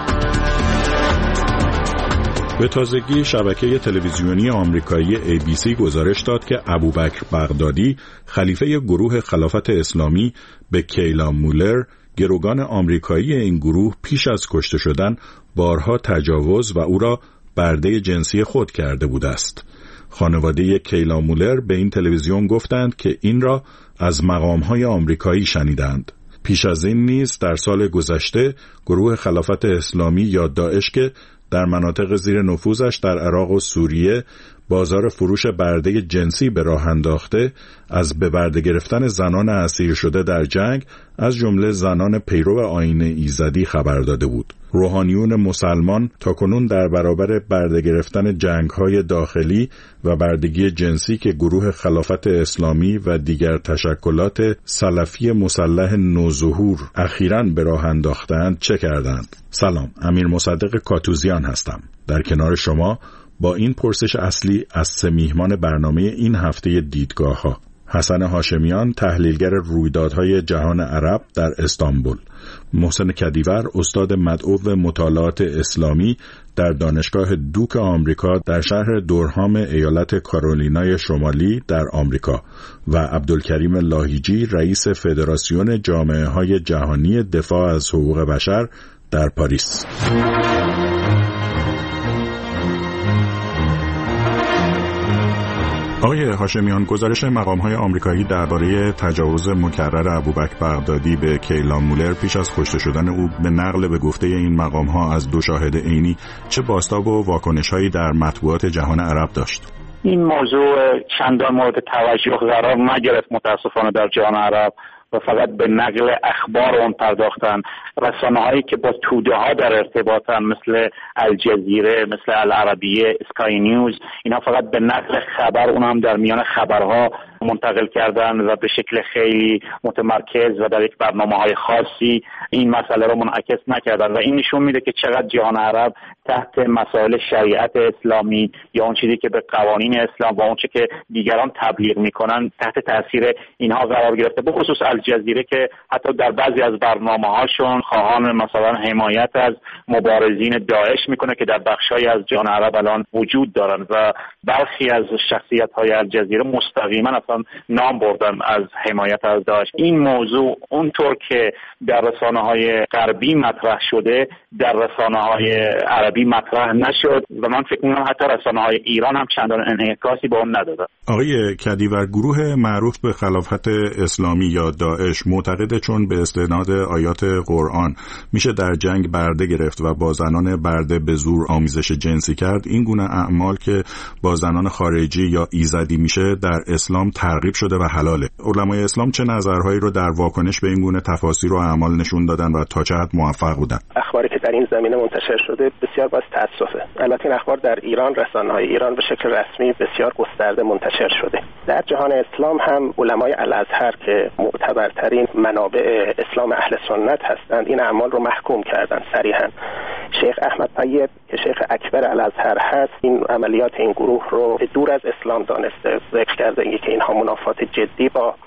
به تازگی شبکه تلویزیونی آمریکایی ای بی سی گزارش داد که ابوبکر بغدادی، خلیفه گروه خلافت اسلامی، به کیلا مولر، گروگان آمریکایی این گروه، پیش از کشته شدن بارها تجاوز و او را برده جنسی خود کرده بوده است. خانواده کیلا مولر به این تلویزیون گفتند که این را از مقام‌های آمریکایی شنیدند. پیش از این نیز در سال گذشته گروه خلافت اسلامی یا داعش که در مناطق زیر نفوذش در عراق و سوریه بازار فروش برده جنسی به راه انداخته، از به برده گرفتن زنان اسیر شده در جنگ از جمله زنان پیرو آیین ایزدی خبر داده بود. روحانیون مسلمان تاکنون در برابر برده گرفتن جنگ‌های داخلی و بردگی جنسی که گروه خلافت اسلامی و دیگر تشکلات سلفی مسلح نوظهور اخیراً به راه انداختند چه کردند؟ سلام، امیر مصدق کاتوزیان هستم. در کنار شما با این پرسش اصلی از سه میهمان برنامه این هفته دیدگاه ها: حسن هاشمیان، تحلیلگر رویدادهای جهان عرب در استانبول; محسن کدیور، استاد مدعو مطالعات اسلامی در دانشگاه دوک آمریکا در شهر دورهام ایالت کارولینای شمالی در آمریکا; و عبدالکریم لاهیجی، رئیس فدراسیون جامعه های جهانی دفاع از حقوق بشر در پاریس. آقای هاشمیان، گزارش مقام‌های آمریکایی درباره تجاوز مکرر ابوبکر بغدادی به کیلا مولر پیش از کشته شدن او به نقل به گفته این مقام‌ها از دو شاهد عینی چه بازتاب و واکنش‌هایی در مطبوعات جهان عرب داشت؟ این موضوع چندان مورد توجه قرار نگرفت متاسفانه در جهان عرب و فقط به نقل اخبار اون پرداختن. رسانه‌هایی که با توده ها در ارتباطن مثل الجزیره، مثل العربیه، اسکای نیوز، اینا فقط به نقل خبر، اون هم در میان خبرها منتقل کردن و به شکل خیلی متمرکز و در یک برنامه‌های خاصی این مسئله رو منعکس نکردن و این نشون میده که چقدر جهان عرب تحت مسائل شریعت اسلامی یا اون چیزی که به قوانین اسلام و اون چیزی که دیگران تبلیغ میکنن تحت تاثیر اینها قرار گرفته. به خصوص الجزیره که حتی در بعضی از برنامه‌هاشون خواهان مثلا حمایت از مبارزین داعش میکنه که در بخش‌هایی از جهان عرب الان وجود دارن و برخی از شخصیت‌های الجزیره مستقیما اصلا نام بردن از حمایت از داعش. این موضوع اونطور که در رسانه‌های غربی مطرح شده در رسانه‌های عربی مطرح نشد و من فکر می‌کنم حتی رسانه‌های ایران هم چندان انعکاسی به اون ندادن. آقای کدیور، گروه معروف به خلافت اسلامی یا داعش معتقده چون به استناد آیات قرآن میشه در جنگ برده گرفت و با زنان برده به زور آمیزش جنسی کرد، این گونه اعمال که با زنان خارجی یا ایزدی میشه در اسلام ترغیب شده و حلاله. علمای اسلام چه نظرهایی رو در واکنش به این گونه تفاسیر و اعمال نشون دادن و تا چه حد موفق بودن؟ اخباری که در این زمینه منتشر شده بسیار باعث تأسفه. البته این اخبار در ایران، رسانه‌های ایران به شکل رسمی بسیار گسترده منتشر شده. در جهان اسلام هم علمای الازهر که معتبرترین منابع اسلام اهل سنت هستند این اعمال رو محکوم کردند صریحاً. شیخ احمد طیب که شیخ اکبر الازهر هست این عملیات این گروه رو دور از اسلام دانسته، ذکر کرده که اینها منافات جدی با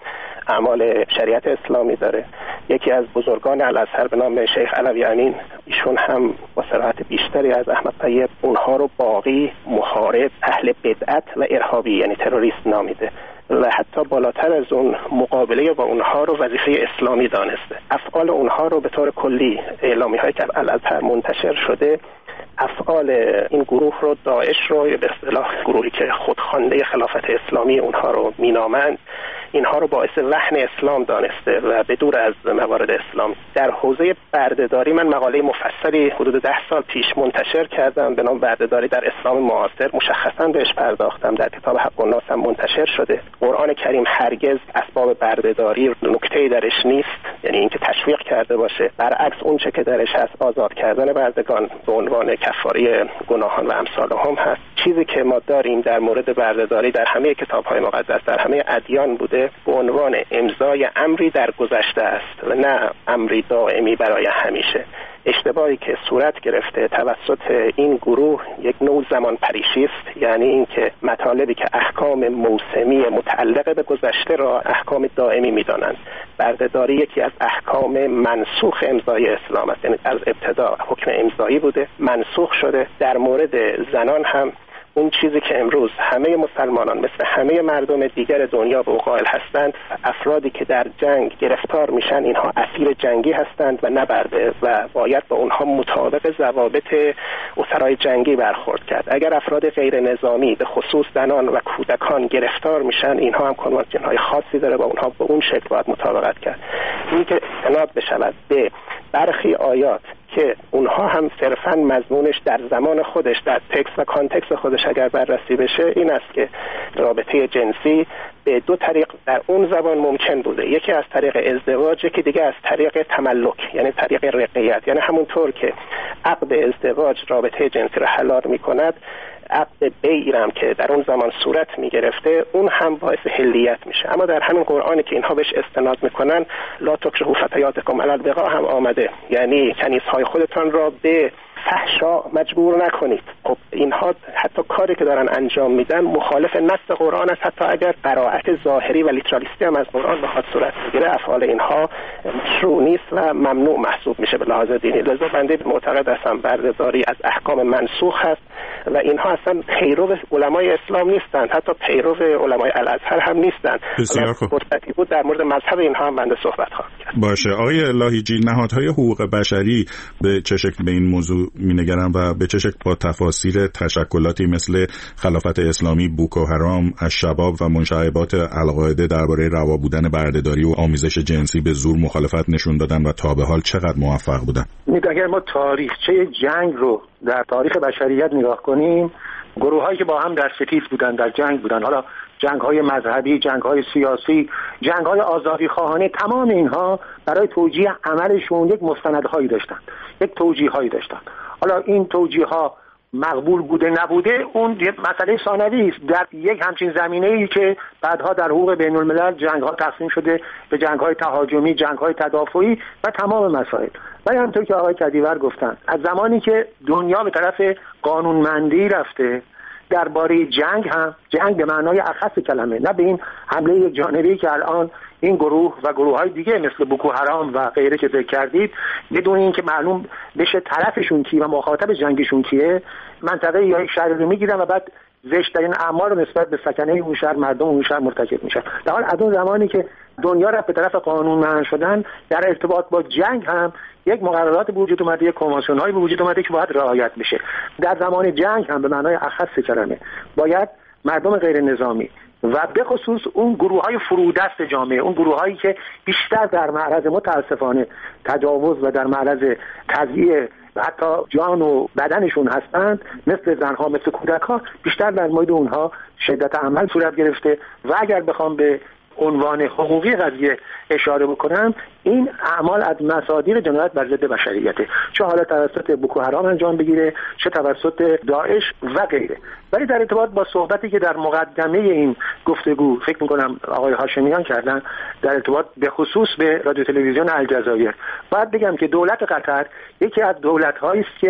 اعمال شریعت اسلامی داره. یکی از بزرگان الازهر به نام شیخ علوی امین، ایشون هم با صراحت بیشتری از احمد طیب اونها رو باغی، محارب، اهل بدعت و ارهابی یعنی تروریست نامیده و حتی بالاتر از اون مقابله با اونها رو وظیفه اسلامی دانسته. افعال اونها رو به طور کلی اعلامی هایی که الازهر منتشر شده، افعال این گروه رو، داعش رو، یا به اصطلاح گروهی که خودخوانده خلافت اسلامی اونها رو مینامند، اینها رو باعث وهن اسلام دانسته و به دور از موارد اسلام. در حوزه بردهداری من مقاله مفصلی حدود ده سال پیش منتشر کردم به نام بردهداری در اسلام معاصر. مشخصا بهش پرداختم، در کتاب حق الناس هم منتشر شده. قرآن کریم هرگز اسباب بردهداری نکته‌ای درش نیست، یعنی اینکه تشویق کرده باشه. برعکس اون چه که درش هست آزاد کردن بردگان به عنوان کفاره گناهان و امثالهم هست. چیزی که ما داریم در مورد بردهداری در همه کتاب‌های مقدس، در همه ادیان بوده، به عنوان امضای امری در گذشته است و نه امری دائمی برای همیشه. اشتباهی که صورت گرفته توسط این گروه یک نوع زمان پریشی است، یعنی اینکه مطالبی که احکام موسمی متعلق به گذشته را احکام دائمی می‌دانند. بردهداری یکی از احکام منسوخ امضای اسلام است، یعنی از ابتدا حکم امضایی بوده، منسوخ شده. در مورد زنان هم اون چیزی که امروز همه مسلمانان مثل همه مردم دیگر دنیا به او قائل هستند، افرادی که در جنگ گرفتار میشن اینها اسیر جنگی هستند و نه برده و باید با اونها مطابق ضوابط اسرای جنگی برخورد کرد. اگر افراد غیر نظامی به خصوص زنان و کودکان گرفتار میشن، اینها هم کنوانسیون های خاصی داره و اونها به اون شکل باید مطابقت کرد. این که استناد بشود به برخی آیات که اونها هم صرفاً مضمونش در زمان خودش، در تکست و کانتکست خودش اگر بررسی بشه، این است که رابطه جنسی به دو طریق در اون زبان ممکن بوده. یکی از طریق ازدواج، یکی دیگه از طریق تملک، یعنی طریق رقیت. یعنی همونطور که عقد ازدواج رابطه جنسی را حلال می‌کند، عقد بیع هم که در اون زمان صورت می گرفته اون هم باعث حلیت میشه. اما در همین قرآنی که اینها بهش استناد میکنن، لا تکرهوا فتیاتکم علی البغاء هم آمده، یعنی کنیزهای خودتان را به فحشا مجبور نکنید. خب اینها حتی کاری که دارن انجام میدن مخالف نص قرآن است، حتی اگر قرائت ظاهری و لیترالیستی هم از قرآن بخواد صورت بگیره، افعال اینها مشروع نیست و ممنوع محسوب میشه به لحاظ دینی. لذا بنده معتقد هستم بردهداری از احکام منسوخ هست و اینها اصلا پیرو علمای اسلام نیستند، حتی پیرو علمای الازهر هم نیستند. بسیار خوب. فرصتی بود در مورد مذهب اینها هم بنده صحبت خواهم کرد. باشه آقای لاهیجی، نهادهای حقوق بشری به چه شکل به این موضوع می‌نگرند و به چه شکل با تفاسیر تشکلاتی مثل خلافت اسلامی، بوکو حرام، الشباب و منشعبات القاعده درباره روا بودن بردهداری و آمیزش جنسی به زور مخالفت نشون دادن و تا به حال چقدر موفق بودن؟ اگر ما تاریخچه جنگ رو در تاریخ بشریت نگاه کنیم، گروه‌هایی که با هم در ستیز بودن، در جنگ بودن، حالا جنگ‌های مذهبی، جنگ‌های سیاسی، جنگ‌های آزادی‌خواهانه، تمام اینها برای توجیه عملشون یک مستندهایی داشتن، یک توجیه‌هایی داشتن. حالا این توجیه‌ها مقبول بوده نبوده اون مسئله ثانوی است. در یک همچین زمینه‌ای که بعدها در حقوق بین‌الملل جنگ‌ها تقسیم شده به جنگ‌های تهاجمی، جنگ‌های تدافعی و تمام مسائل. ولی همونطور که آقای کدیور گفتن، از زمانی که دنیا به طرف قانونمندی رفته، درباره جنگ هم، جنگ به معنای اخص کلمه، نه به این حمله یک جانبی که الان این گروه و گروه‌های دیگه مثل بوکو حرام و غیره که ذکر کردید، بدون اینکه معلوم بشه طرفشون کی و مخاطب جنگشون کیه، منطقه یا یک شهر رو میگیرن و بعد زشت‌ترین اعمال رو نسبت به سکنه اون شهر، مردم اون شهر مرتکب میشن. در حال از اون زمانی که دنیا رفت به طرف قانونمند شدن، در ارتباط با جنگ هم یک مقررات به وجود اومده، یک کنوانسیون‌های به وجود اومده که باید رعایت بشه. در زمان جنگ هم به معنای اخص کلمه باید مردم غیر نظامی و به خصوص اون گروه‌های فرودست جامعه، اون گروه‌هایی که بیشتر در معرض متاسفانه تجاوز و در معرض تضییع و حتی جان و بدنشون هستند، مثل زنها، مثل کودک‌ها، بیشتر در مورد اونها شدت عمل صورت گرفته. و اگر بخوام به عنوان حقوقی قضیه اشاره بکنم، این اعمال از مصادیق جنایت بر ضد بشریته، چه حالا توسط بوکو حرام انجام بگیره، چه توسط داعش و غیره. ولی در ارتباط با صحبتی که در مقدمه این گفتگو فکر می‌کنم آقای هاشمیان کردن در ارتباط به خصوص به رادیو تلویزیون الجزایر، باید بگم که دولت قطر یکی از دولت‌هایی است که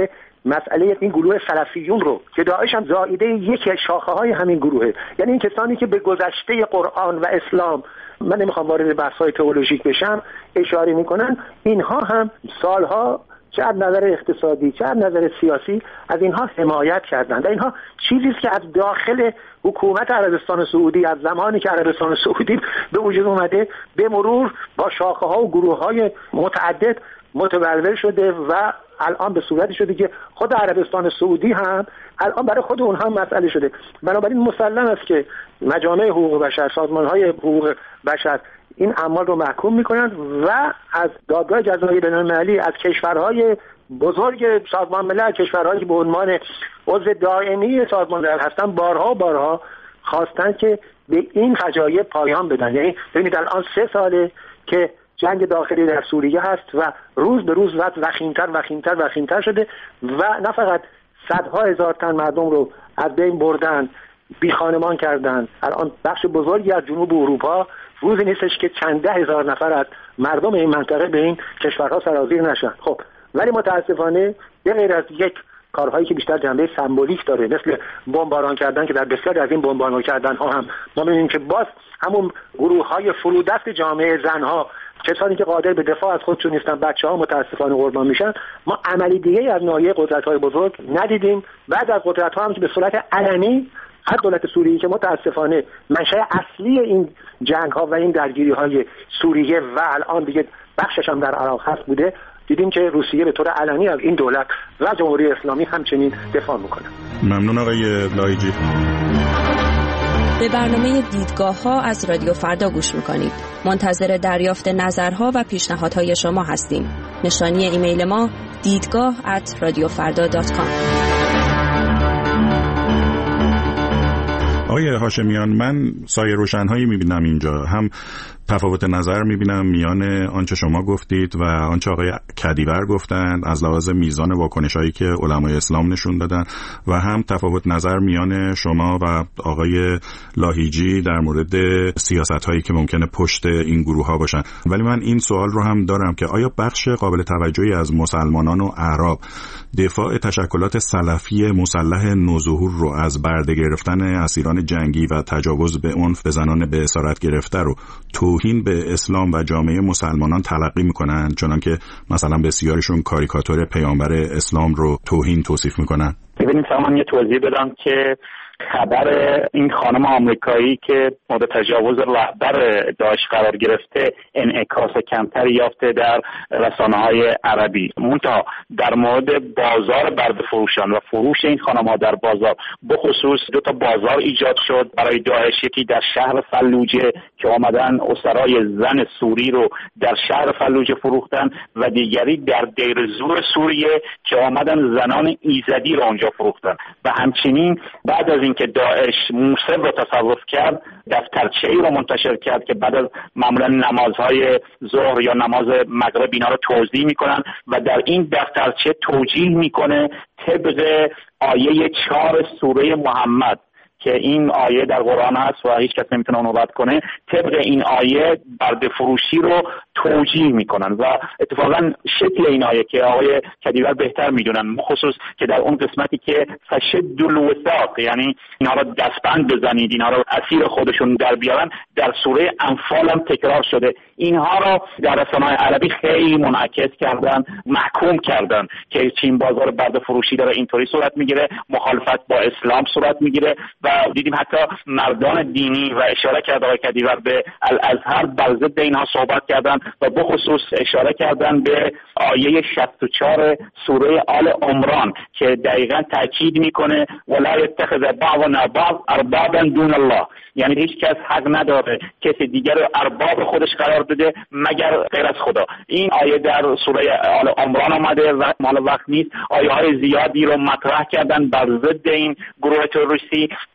مسئله این گروه سلفیون رو که داعش هم زائیده یک شاخه های همین گروهه، یعنی این کسانی که به گذشته قرآن و اسلام، من نمیخوام وارد بحث‌های تئولوژیک بشم، اشاره میکنن، اینها هم سالها چه از نظر اقتصادی چه از نظر سیاسی از اینها حمایت کردند. اینها چیزی است که از داخل حکومت عربستان سعودی، از زمانی که عربستان سعودی به وجود اومده، به مرور با شاخه ها و گروه های متعدد متبلور شده و الان به صورتی شده که خود عربستان سعودی هم الان برای خود اونها هم مسئله شده. بنابراین مسلم است که مجامع حقوق بشر، سازمان های حقوق بشر این اعمال رو محکوم میکنند و از دادگاه جزایی بین‌المللی، از کشورهای بزرگ سازمان ملل، کشورهایی به عنوان عضو دائمی سازمان ملل هستن، بارها بارها خواستن که به این فجایع پایان بدن. یعنی ببینید الان سه ساله که جنگ داخلی در سوریه هست و روز به روز وضع وخیم‌تر وخیم‌تر وخیم‌تر شده و نه فقط صدها هزار تن مردم رو از بین بردن، بی خانمان کردن. الان بخش بزرگی از جنوب اروپا روزی نیستش که چند ده هزار نفر از مردم این منطقه به این کشورها سرازیر نشن. خب ولی متاسفانه به غیر از یک کارهایی که بیشتر جنبه سمبولیک داره، مثل بمباران کردن که در بسیاری از این بمباران کردن ها هم ما می‌بینیم که باز همون گروه‌های فرودست جامعه زنها، کسانی که قادر به دفاع از خودشون نیستن، بچه‌ها متاسفانه قربان میشن. ما عملی دیگه از ناحیه قدرت‌های بزرگ ندیدیم. بعد از قدرت‌ها هم که به صورت علنی از دولت سوریه که متاسفانه منشأ اصلی این جنگ‌ها و این درگیری‌های سوریه و الان دیگه بخشش هم در عراق هست بوده، دیدیم که روسیه به طور علنی از این دولت و جمهوری اسلامی همچنین دفاع میکنه. ممنون آقای لایجی. به برنامه دیدگاه ها از رادیو فردا گوش میکنید. منتظر دریافت نظرها و پیشنهادهای شما هستیم. نشانی ایمیل ما دیدگاه ات رادیو فردا دات کام. آقای هاشمیان، من سایه روشنهایی میبینم اینجا، هم تفاوت نظر میبینم میان آنچه شما گفتید و آنچه آقای کدیور گفتند از لحاظ میزان واکنشایی که علمای اسلام نشون دادن و هم تفاوت نظر میان شما و آقای لاهیجی در مورد سیاست‌هایی که ممکنه پشت این گروه ها باشن. ولی من این سوال رو هم دارم که آیا بخش قابل توجهی از مسلمانان و اعراب دفاع تشکلات سلفی مسلح نوظهور رو از برده گرفتن اسیران جنگی و تجاوز به عنف به زنان به اسارت گرفته رو توهین به اسلام و جامعه مسلمانان تلقی میکنن، چنان که مثلا بسیارشون کاریکاتور پیامبر اسلام رو توهین توصیف میکنن؟ ببینید من یه توضیح بدم که خبر این خانم آمریکایی که مورد تجاوز رهبر داعش قرار گرفته انعکاس کمتری یافته در رسانه‌های عربی. منتها در مورد بازار برده فروشان و فروش این خانم‌ها در بازار، بخصوص دو تا بازار ایجاد شد برای داعش، یکی در شهر فلوجه که آمدن اسرای زن سوری رو در شهر فلوجه فروختن و دیگری در دیر زور سوریه که آمدن زنان ایزدی رو اونجا فروختن. و همچنین بعد از اینکه داعش موصل رو تصرف کرد، دفترچه‌ای رو منتشر کرد که بعد از معمولا نمازهای ظهر یا نماز مغرب اینا رو توضیح میکنن و در این دفترچه توجیه میکنه طبق آیه چهار سوره محمد که این آیه در قرآن هست و هیچ کس نمیتونه اونو رد کنه. طبق این آیه برده فروشی رو توجیه میکنن و اتفاقا شکل این آیه که آقای کدیور بهتر میدونن، خصوص که در اون قسمتی که فشد الوثاق، یعنی اینا رو دستبند بزنید، اینا رو اسیر خودشون در بیارن، در سوره انفال هم تکرار شده. اینها رو در رسانه‌های عربی خیلی منعکس کردن، محکوم کردن که چین بازار برده فروشی داره اینطوری صورت میگیره، مخالفت با اسلام صورت میگیره و دیدیم حتی مردان دینی و اشاره کرد آقای کدیور به الازهر بر ضد اینها صحبت کردن و بخصوص اشاره کردن به آیه شصت و چهار سوره آل عمران که دقیقاً تاکید میکنه ولا یتخذ بعضنا بعض اربابا دون الله، یعنی هیچ کس حق نداره کسی دیگر رو ارباب خودش قرار بده مگر غیر از خدا. این آیه در سوره آل عمران آمده و مال وقت نیست، آیه های زیادی رو مطرح کردن بر ضد این گروه تروریستی که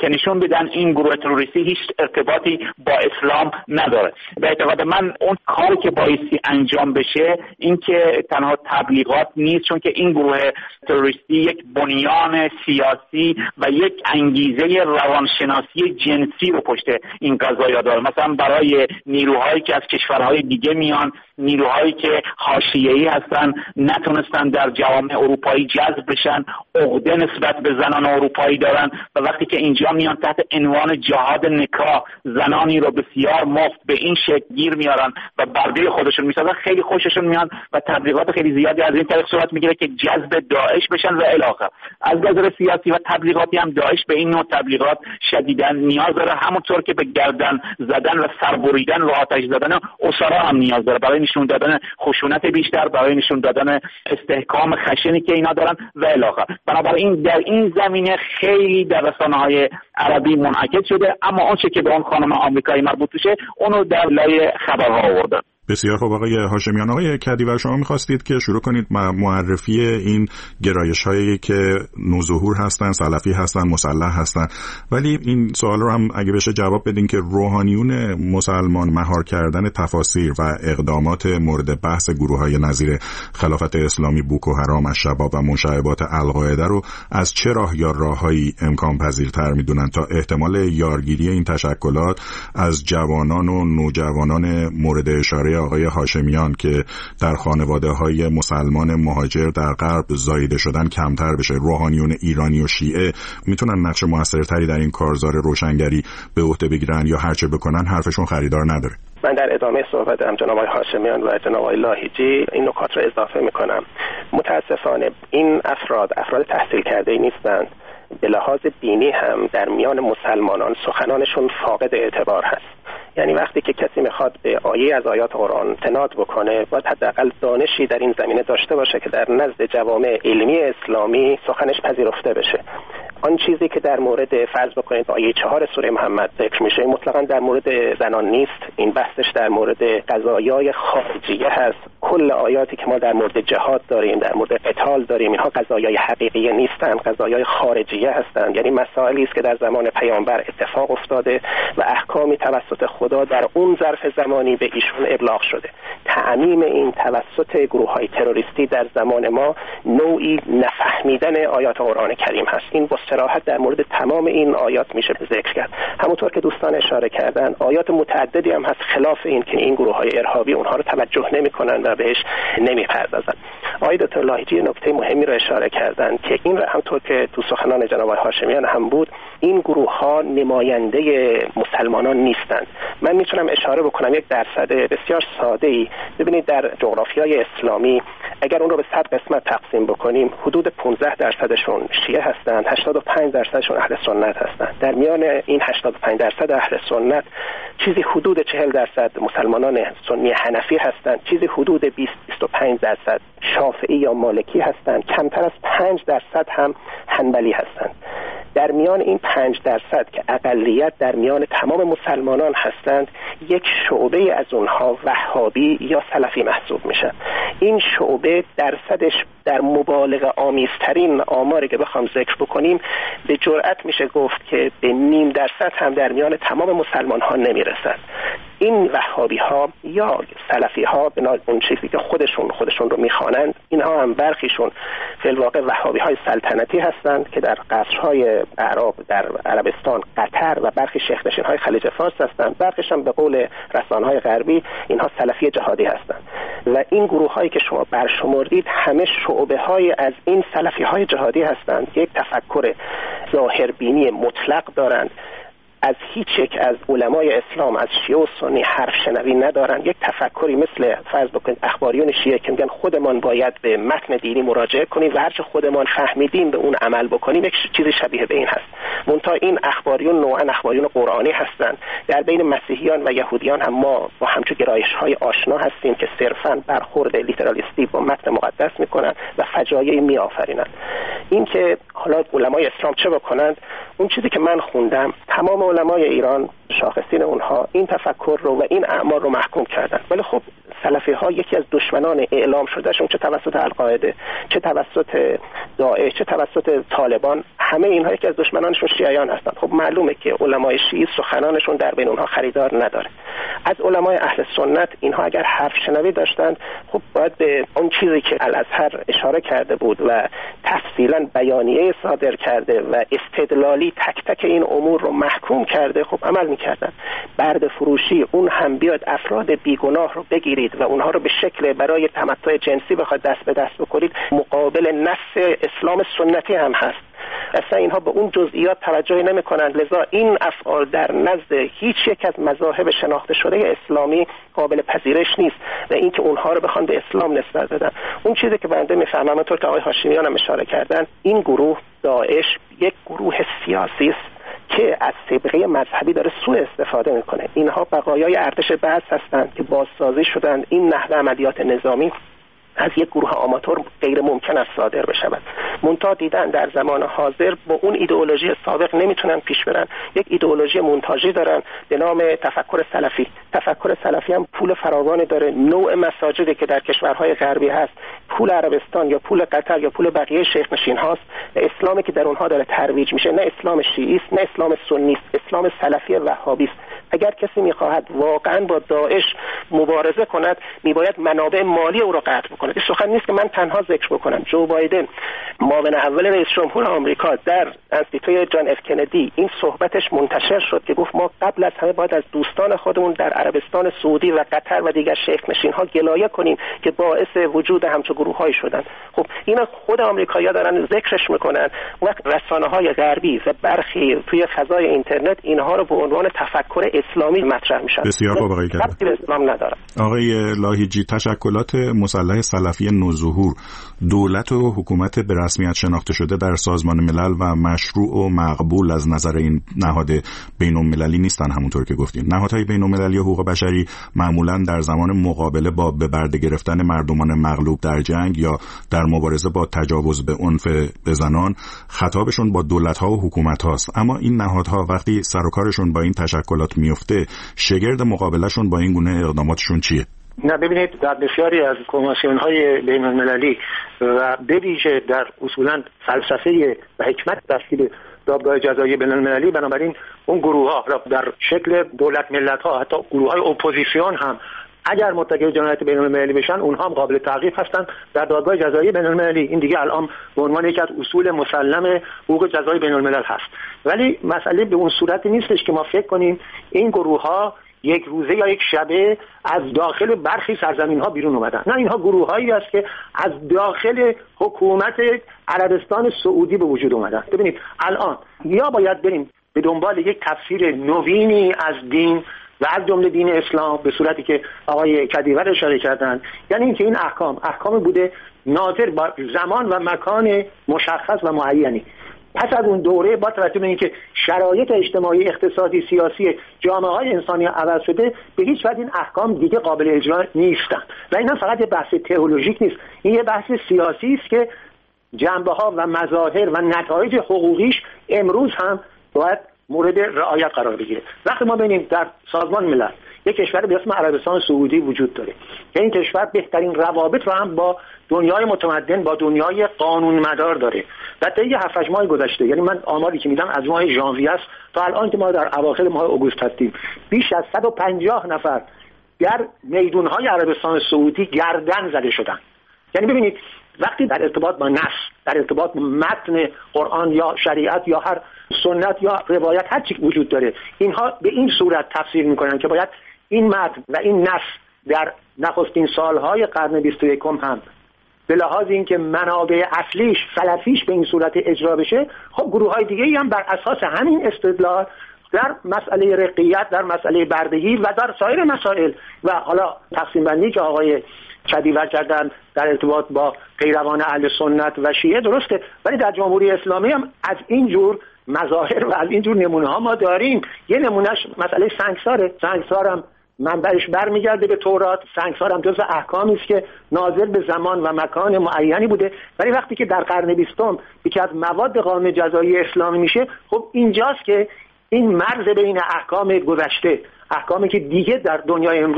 که نشون بدن این گروه تروریستی هیچ ارتباطی با اسلام نداره. به اعتقاد من اون کاری که بایستی انجام بشه این که تنها تبلیغات نیست، چون که این گروه تروریستی یک بنیان سیاسی و یک انگیزه روانشناسی جنسی رو پشت این قضایا داره. مثلا برای نیروهایی که از کشورهای دیگه میان، نیروهایی که حاشیه‌ای هستن، نتونستن در جوامع اروپایی جذب بشن، عقده نسبت به زنان اروپایی دارن و وقتی که اینجا میان تحت عنوان جهاد نکاح زنانی رو بسیار مفت به این شکل گیر میارن و برده خودشون میسازن، خیلی خوششون میاد و تبلیغات خیلی زیادی از این طریق صورت میگیره که جذب داعش بشن و الی آخر. از نظر سیاسی و تبلیغاتی هم داعش به این نوع تبلیغات شدیداً نیاز داره، همونطور که به گردن زدن و سربریدن و آتش زدن اسرا هم نیاز داره، برای نشون دادن خشونت بیشتر، برای نشون دادن استحکام خشنی که اینا دارن و الی آخر. بنابراین در این زمینه خیلی در رسانه‌های عربی منعکس شده، اما آنچه که به اون خانم آمریکایی مربوط میشه اونو در لای خبرها آوردن. بسیار خوب آقای هاشمیان. آقای کدیور، شما می‌خواستید که شروع کنید معرفی این گرایش‌هایی که نوظهور هستن، سلفی هستن، مسلح هستن، ولی این سوال رو هم اگه بشه جواب بدین که روحانیون مسلمان مهار کردن تفاسیر و اقدامات مورد بحث گروه‌های نظیر خلافت اسلامی، بوکو حرام، الشباب و مشعبات القاعده رو از چه راه یا راههایی امکان پذیرتر می‌دونن تا احتمال یارگیری این تشکلات از جوانان و نوجوانان مورد اشاره آقای هاشمیان که در خانواده‌های مسلمان مهاجر در غرب زاییده شدن کمتر بشه؟ روحانیون ایرانی و شیعه میتونن نقش موثرتری در این کارزار روشنگری به عهده بگیرن یا هرچه بکنن حرفشون خریدار نداره؟ من در ادامه صحبتم جناب آقای هاشمیان و جناب آقای لاهیجی این نکات رو اضافه میکنم. متاسفانه این افراد افراد تحصیل کرده نیستند. به لحاظ دینی هم در میان مسلمانان سخنانشون فاقد اعتبار هست. یعنی وقتی که کسی میخواد به آیه از آیات قرآن استناد بکنه باید حداقل دانشی در این زمینه داشته باشه که در نزد جوامع علمی اسلامی سخنش پذیرفته بشه. آن چیزی که در مورد فرض بکنید آیه چهار سوره محمد ذکر میشه مطلقاً در مورد زنان نیست. این بحثش در مورد قضایای خارجیه هست. کل آیاتی که ما در مورد جهاد داریم، در مورد قتال داریم، اینها قضایای حقیقیه نیستن، قضایای خارجیه هستند. یعنی مسائلی است که در زمان پیامبر اتفاق افتاده و احکامی توسط خدا در اون ظرف زمانی به ایشون ابلاغ شده. تعمیم این توسط گروه‌های تروریستی در زمان ما نوعی نفهمیدن آیات قرآن کریم هست. این با صراحت در مورد تمام این آیات میشه ذکر کرد. همونطور که دوستان اشاره کردن آیات متعددی هم هست خلاف این که این گروه‌های ارهابی اونها رو توجه نمی‌کنن و بهش نمی‌پردازن. آقای دکتر لاهیجی نکته مهمی رو اشاره کردن که این همونطور که تو سخنان جناب هاشمیان هم بود، این گروه‌ها نماینده مسلمانان نیستند. من میتونم اشاره بکنم یک درصد بسیار ساده‌ای. ببینید در جغرافیای اسلامی اگر اون رو به صد قسمت تقسیم بکنیم حدود پانزده درصدشون شیعه هستند، هشتاد و پنج درصدشون اهل سنت هستند. در میان این هشتاد و پنج درصد اهل سنت چیزی حدود چهل درصد مسلمانان سنی حنفی هستند، چیزی حدود بیست تا بیست و پنج درصد شافعی یا مالکی هستند، کمتر از پنج درصد هم حنبلی هستند. در میان این پنج درصد که اقلیت در میان تمام مسلمانان هستند یک شعبه از اونها وهابی یا سلفی محسوب میشن. این شعبه درصدش در مبالغه آمیزترین آماری که بخوام ذکر بکنیم به جرئت میشه گفت که به نیم درصد هم در میان تمام مسلمان ها نمیرسد. این وهابی ها یا سلفی ها به اون چیزی که خودشون خودشون رو میخوانند، اینها هم برخیشون فی الواقع وهابی های سلطنتی هستند که در قصرهای اعراب در عربستان، قطر و برخی شیخ نشین های خلیج فارس هستند. برخیش هم به قول رسانه های غربی اینها سلفی جهادی هستند و این گروه هایی که شما برشمردید همه شعبه های از این سلفی های جهادی هستند. یک تفکر ظاهربینی مطلق دارند، از هیچ یک از علمای اسلام از شیعه و سنی حرف شنوی ندارن. یک تفکری مثل فرض بکنید اخباریون شیعه که میگن خودمان باید به متن دینی مراجعه کنیم و هرچه خودمان فهمیدیم به اون عمل بکنیم، یک چیز شبیه به این هست. منتها این اخباریون نوعا اخباریون قرآنی هستند. در بین مسیحیان و یهودیان هم ما با همچون گرایش‌های آشنا هستیم که صرفاً برخورد لیترالیستی با متن مقدس میکنن و فجایعی میآفرینند. این که حالا علمای اسلام چه بکنند، اون چیزی که من خوندم تمام علمای ایران شاخصین اونها این تفکر رو و این اعمال رو محکوم کردن. ولی خب سلفی ها یکی از دشمنان اعلام شدهشون چه توسط القاعده، چه توسط داعش، چه توسط طالبان، همه اینها یکی از دشمنانشون شیعیان هستند. خب معلومه که علمای شیعی سخنانشون در بین اونها خریدار نداره. از علمای اهل سنت اینها اگر حرف شنوی داشتند، خب باید به اون چیزی که الازهر اشاره کرده بود و تفصیلا بیانیه صادر کرده و استدلالی تک تک این امور رو محکوم کرده، خب عمل میکردن. برد فروشی اون هم بیاد افراد بیگناه رو بگیرید و اونها رو به شکل برای تمتع جنسی بخواد دست به دست بکنید، مقابل نص اسلام سنتی هم هست. اصلا اینها به اون جزئیات توجه نمی کنند، لذا این افعال در نزد هیچ یک از مذاهب شناخته شده اسلامی قابل پذیرش نیست و اینکه اونها رو بخوان به اسلام نسبت بدن. اون چیزی که بنده میفهمم، اونطور که آقای هاشمیان هم اشاره کردن، این گروه داعش یک گروه سیاسی است که از سابقه مذهبی داره سوء استفاده میکنه. اینها بقایای ارتش بعث هستند که بازسازی شدند. این نحوه عملیات نظامی از یک گروه آماتور غیر ممکن است صادر بشود. منتها دیدن در زمان حاضر با اون ایدئولوژی سابق نمیتونن پیش برن. یک ایدئولوژی مونتاژی دارن به نام تفکر سلفی. تفکر سلفی هم پول فراوانی داره. نوع مساجدی که در کشورهای غربی هست، پول عربستان یا پول قطر یا پول بقیه شیخ نشین هاست. اسلامی که در اونها داره ترویج میشه نه اسلام شیعی است، نه اسلام سنی است، اسلام سلفی وهابی است. اگر کسی میخواهد واقعا با داعش مبارزه کند، میباید منابع مالی او را قطع بکند. این سخن نیست که من تنها ذکر بکنم. جو بایدن، معاون اول رئیس جمهور آمریکا، در انستیتوی جان اف کندی این صحبتش منتشر شد که گفت ما قبل از همه باید از دوستان خودمون در عربستان سعودی و قطر و دیگر شیخ نشین ها گلایه کنیم که باعث وجود همچون گروه‌هایی شدن. خب اینا خود آمریکایی‌ها دارن ذکرش میکنن. وقت رسانه‌های غربی و برخی توی فضای اینترنت اینها رو به عنوان تفکر اسلامی مطرح میشن. بسیار خوب آقای کدی. اسلام نداره. آقای لاهیجی، تشکلات مسلح سلفی نوظهور دولت و حکومت به رسمیت شناخته شده در سازمان ملل و مشروع و مقبول از نظر این نهاد بین‌المللی نیستن. همونطور که گفتین نهادهای بین‌المللی حقوق بشری معمولا در زمان مقابله با به برده گرفتن مردمان مغلوب در جنگ یا در مبارزه با تجاوز به عنف به زنان خطابشون با دولت‌ها و حکومت‌هاست. اما این نهادها وقتی سر و کارشون با این تشکلات میفته، شگرد مقابلهشون با این گونه اقداماتشون چیه؟ نه ببینید، در بسیاری از کنوانسیون‌های بین‌المللی و به ویژه در اصولاً فلسفه و حکمت تشکیل دادگاه جزایی بین‌المللی، بنابراین اون گروه‌ها در شکل دولت ملت‌ها، حتی گروه‌های اپوزیسیون هم اگر مرتکب جنایت بین‌المللی بشن، اونها هم قابل تعقیب هستند در دادگاه جزایی بین‌المللی. این دیگه الان به عنوان یکی از اصول مسلم حقوق جزایی بین‌الملل هست. ولی مسئله به اون صورتی نیستش که ما فکر کنیم این گروه‌ها یک روزه یا یک شبه از داخل برخی سرزمین ها بیرون اومدن. نه، اینها گروه هایی است که از داخل حکومت عربستان سعودی به وجود اومدن. ببینید الان یا باید بریم به دنبال یک تفسیر نوینی از دین و از جمله دین اسلام به صورتی که آقای کدیور اشاره کردن، یعنی اینکه این احکام احکام بوده ناظر با زمان و مکان مشخص و معینی. پس از اون دوره با توجه به اینکه شرایط اجتماعی، اقتصادی، سیاسی جامعه‌های انسانی عوض شده، به هیچ وجه این احکام دیگه قابل اجرا نیستن. و اینا فقط یه بحث تئولوژیک نیست، این یه بحث سیاسی است که جنبه‌ها و مظاهر و نتایج حقوقیش امروز هم باید مورد رعایت قرار بگیره. وقتی ما ببینیم در سازمان ملل یک کشور به اسم عربستان سعودی وجود داره که این کشور بهترین روابط رو هم با دنیای متمدن، با دنیای قانون مدار داره. و طی هفت هشت ماه گذشته، یعنی من آماری که میدم از ماه ژانویه است تا الان که ما در اواخر ماه آگوست هستیم، بیش از صد و پنجاه نفر در میدان‌های عربستان سعودی گردن زده شدن. یعنی ببینید وقتی در ارتباط با نص، در ارتباط با متن قرآن یا شریعت یا هر سنت یا روایت هر چی وجود داره، اینها به این صورت تفسیر میکنن که باید این متن و این نص در نخستین سالهای قرن بیست و یکم هم به لحاظ اینکه منابع اصلیش سلفیش به این صورت اجرا بشه، خب گروه‌های دیگه‌ای هم بر اساس همین استدلال در مسئله رقیت، در مسئله بردگی و در سایر مسائل و حالا تقسیم بندی که آقای کدیور کردن در ارتباط با پیروان اهل سنت و شیعه درسته، ولی در جمهوری اسلامی هم از این جور مظاهر و از این جور نمونه ها ما داریم. یه نمونهش مسئله سنگساره. سنگسار هم منبعش برمیگرده به تورات. سنگسار هم جزو احکامی است که ناظر به زمان و مکان معینی بوده، ولی وقتی که در قرن بیستم یکی از مواد قانون جزایی اسلامی میشه، خب اینجاست که این مرز بین احکام گذشته، احکامی که دیگه در دنیای امروز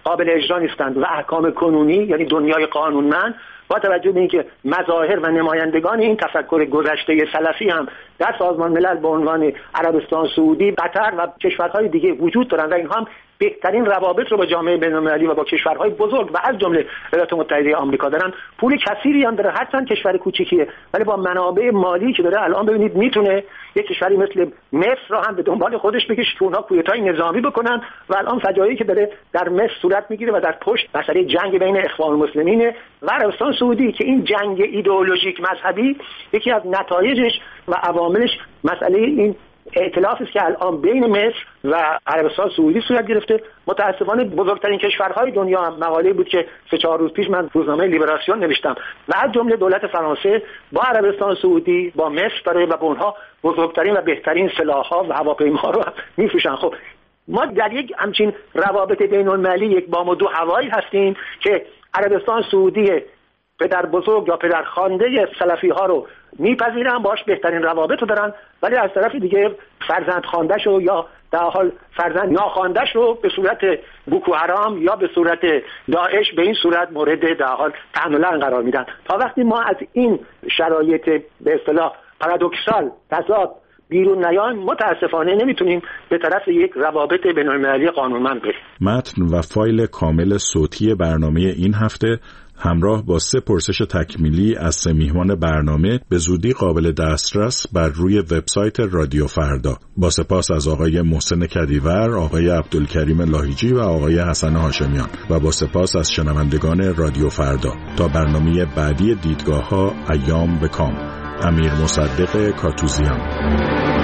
قابل اجرا نیستند و احکام کنونی یعنی دنیای قانونمند با توجه به اینکه مظاهر و نمایندگان این تفکر گذشته سلفی هم در سازمان ملل به عنوان عربستان سعودی، قطر و کشورهای دیگه وجود دارند و اینها هم بهترین روابط رو با جامعه بین‌المللی و با کشورهای بزرگ و از جمله ایالات متحده آمریکا دارن. پول کثیری هم داره، هرچند کشور کوچیکیه ولی با منابع مالی که داره الان ببینید میتونه یک کشوری مثل مصر را هم به دنبال خودش بکشه که اونها کودتای نظامی بکنن و الان فجایعی که داره در مصر صورت میگیره و در پشت مسئله جنگ بین اخوان المسلمین و عربستان سعودی که این جنگ ایدئولوژیک مذهبی یکی از نتایجش و عواملش مسئله این ائتلافی است که الان بین مصر و عربستان سعودی صورت گرفته. متاسفانه بزرگترین کشورهای دنیا هم مقاله بود که سه چهار روز پیش من روزنامه لیبراسیون نوشتم و از جمله دولت فرانسه با عربستان سعودی با مصر داره و به اونها بزرگترین و بهترین سلاح‌ها و هواپیماها رو میفروشن. خب ما در یک همچین روابط بین‌المللی یک بام و دو هوایی هستیم که عربستان سعودی پدر بزرگ یا پدر خوانده سلفی ها رو میپذیرن، باش بهترین روابط رو دارن، ولی از طرف دیگه فرزند خواندش رو یا در حال فرزند ناخواندش رو به صورت بوکو حرام یا به صورت داعش به این صورت مورد در حال تحمل قرار میدن. تا وقتی ما از این شرایط به اصطلاح پارادوکسال تضاد بیرون نیایم متاسفانه نمیتونیم به طرف یک روابط بین‌المللی قانونمند بریم. متن و فایل کامل صوتی برنامه این هفته همراه با سه پرسش تکمیلی از سه میهمان برنامه به زودی قابل دسترس بر روی وبسایت رادیو فردا. با سپاس از آقای محسن کدیور، آقای عبدالکریم لاهیجی و آقای حسن هاشمیان و با سپاس از شنوندگان رادیو فردا. تا برنامه بعدی دیدگاه‌ها، ایام به کام. امیر مصدق کاتوزیان.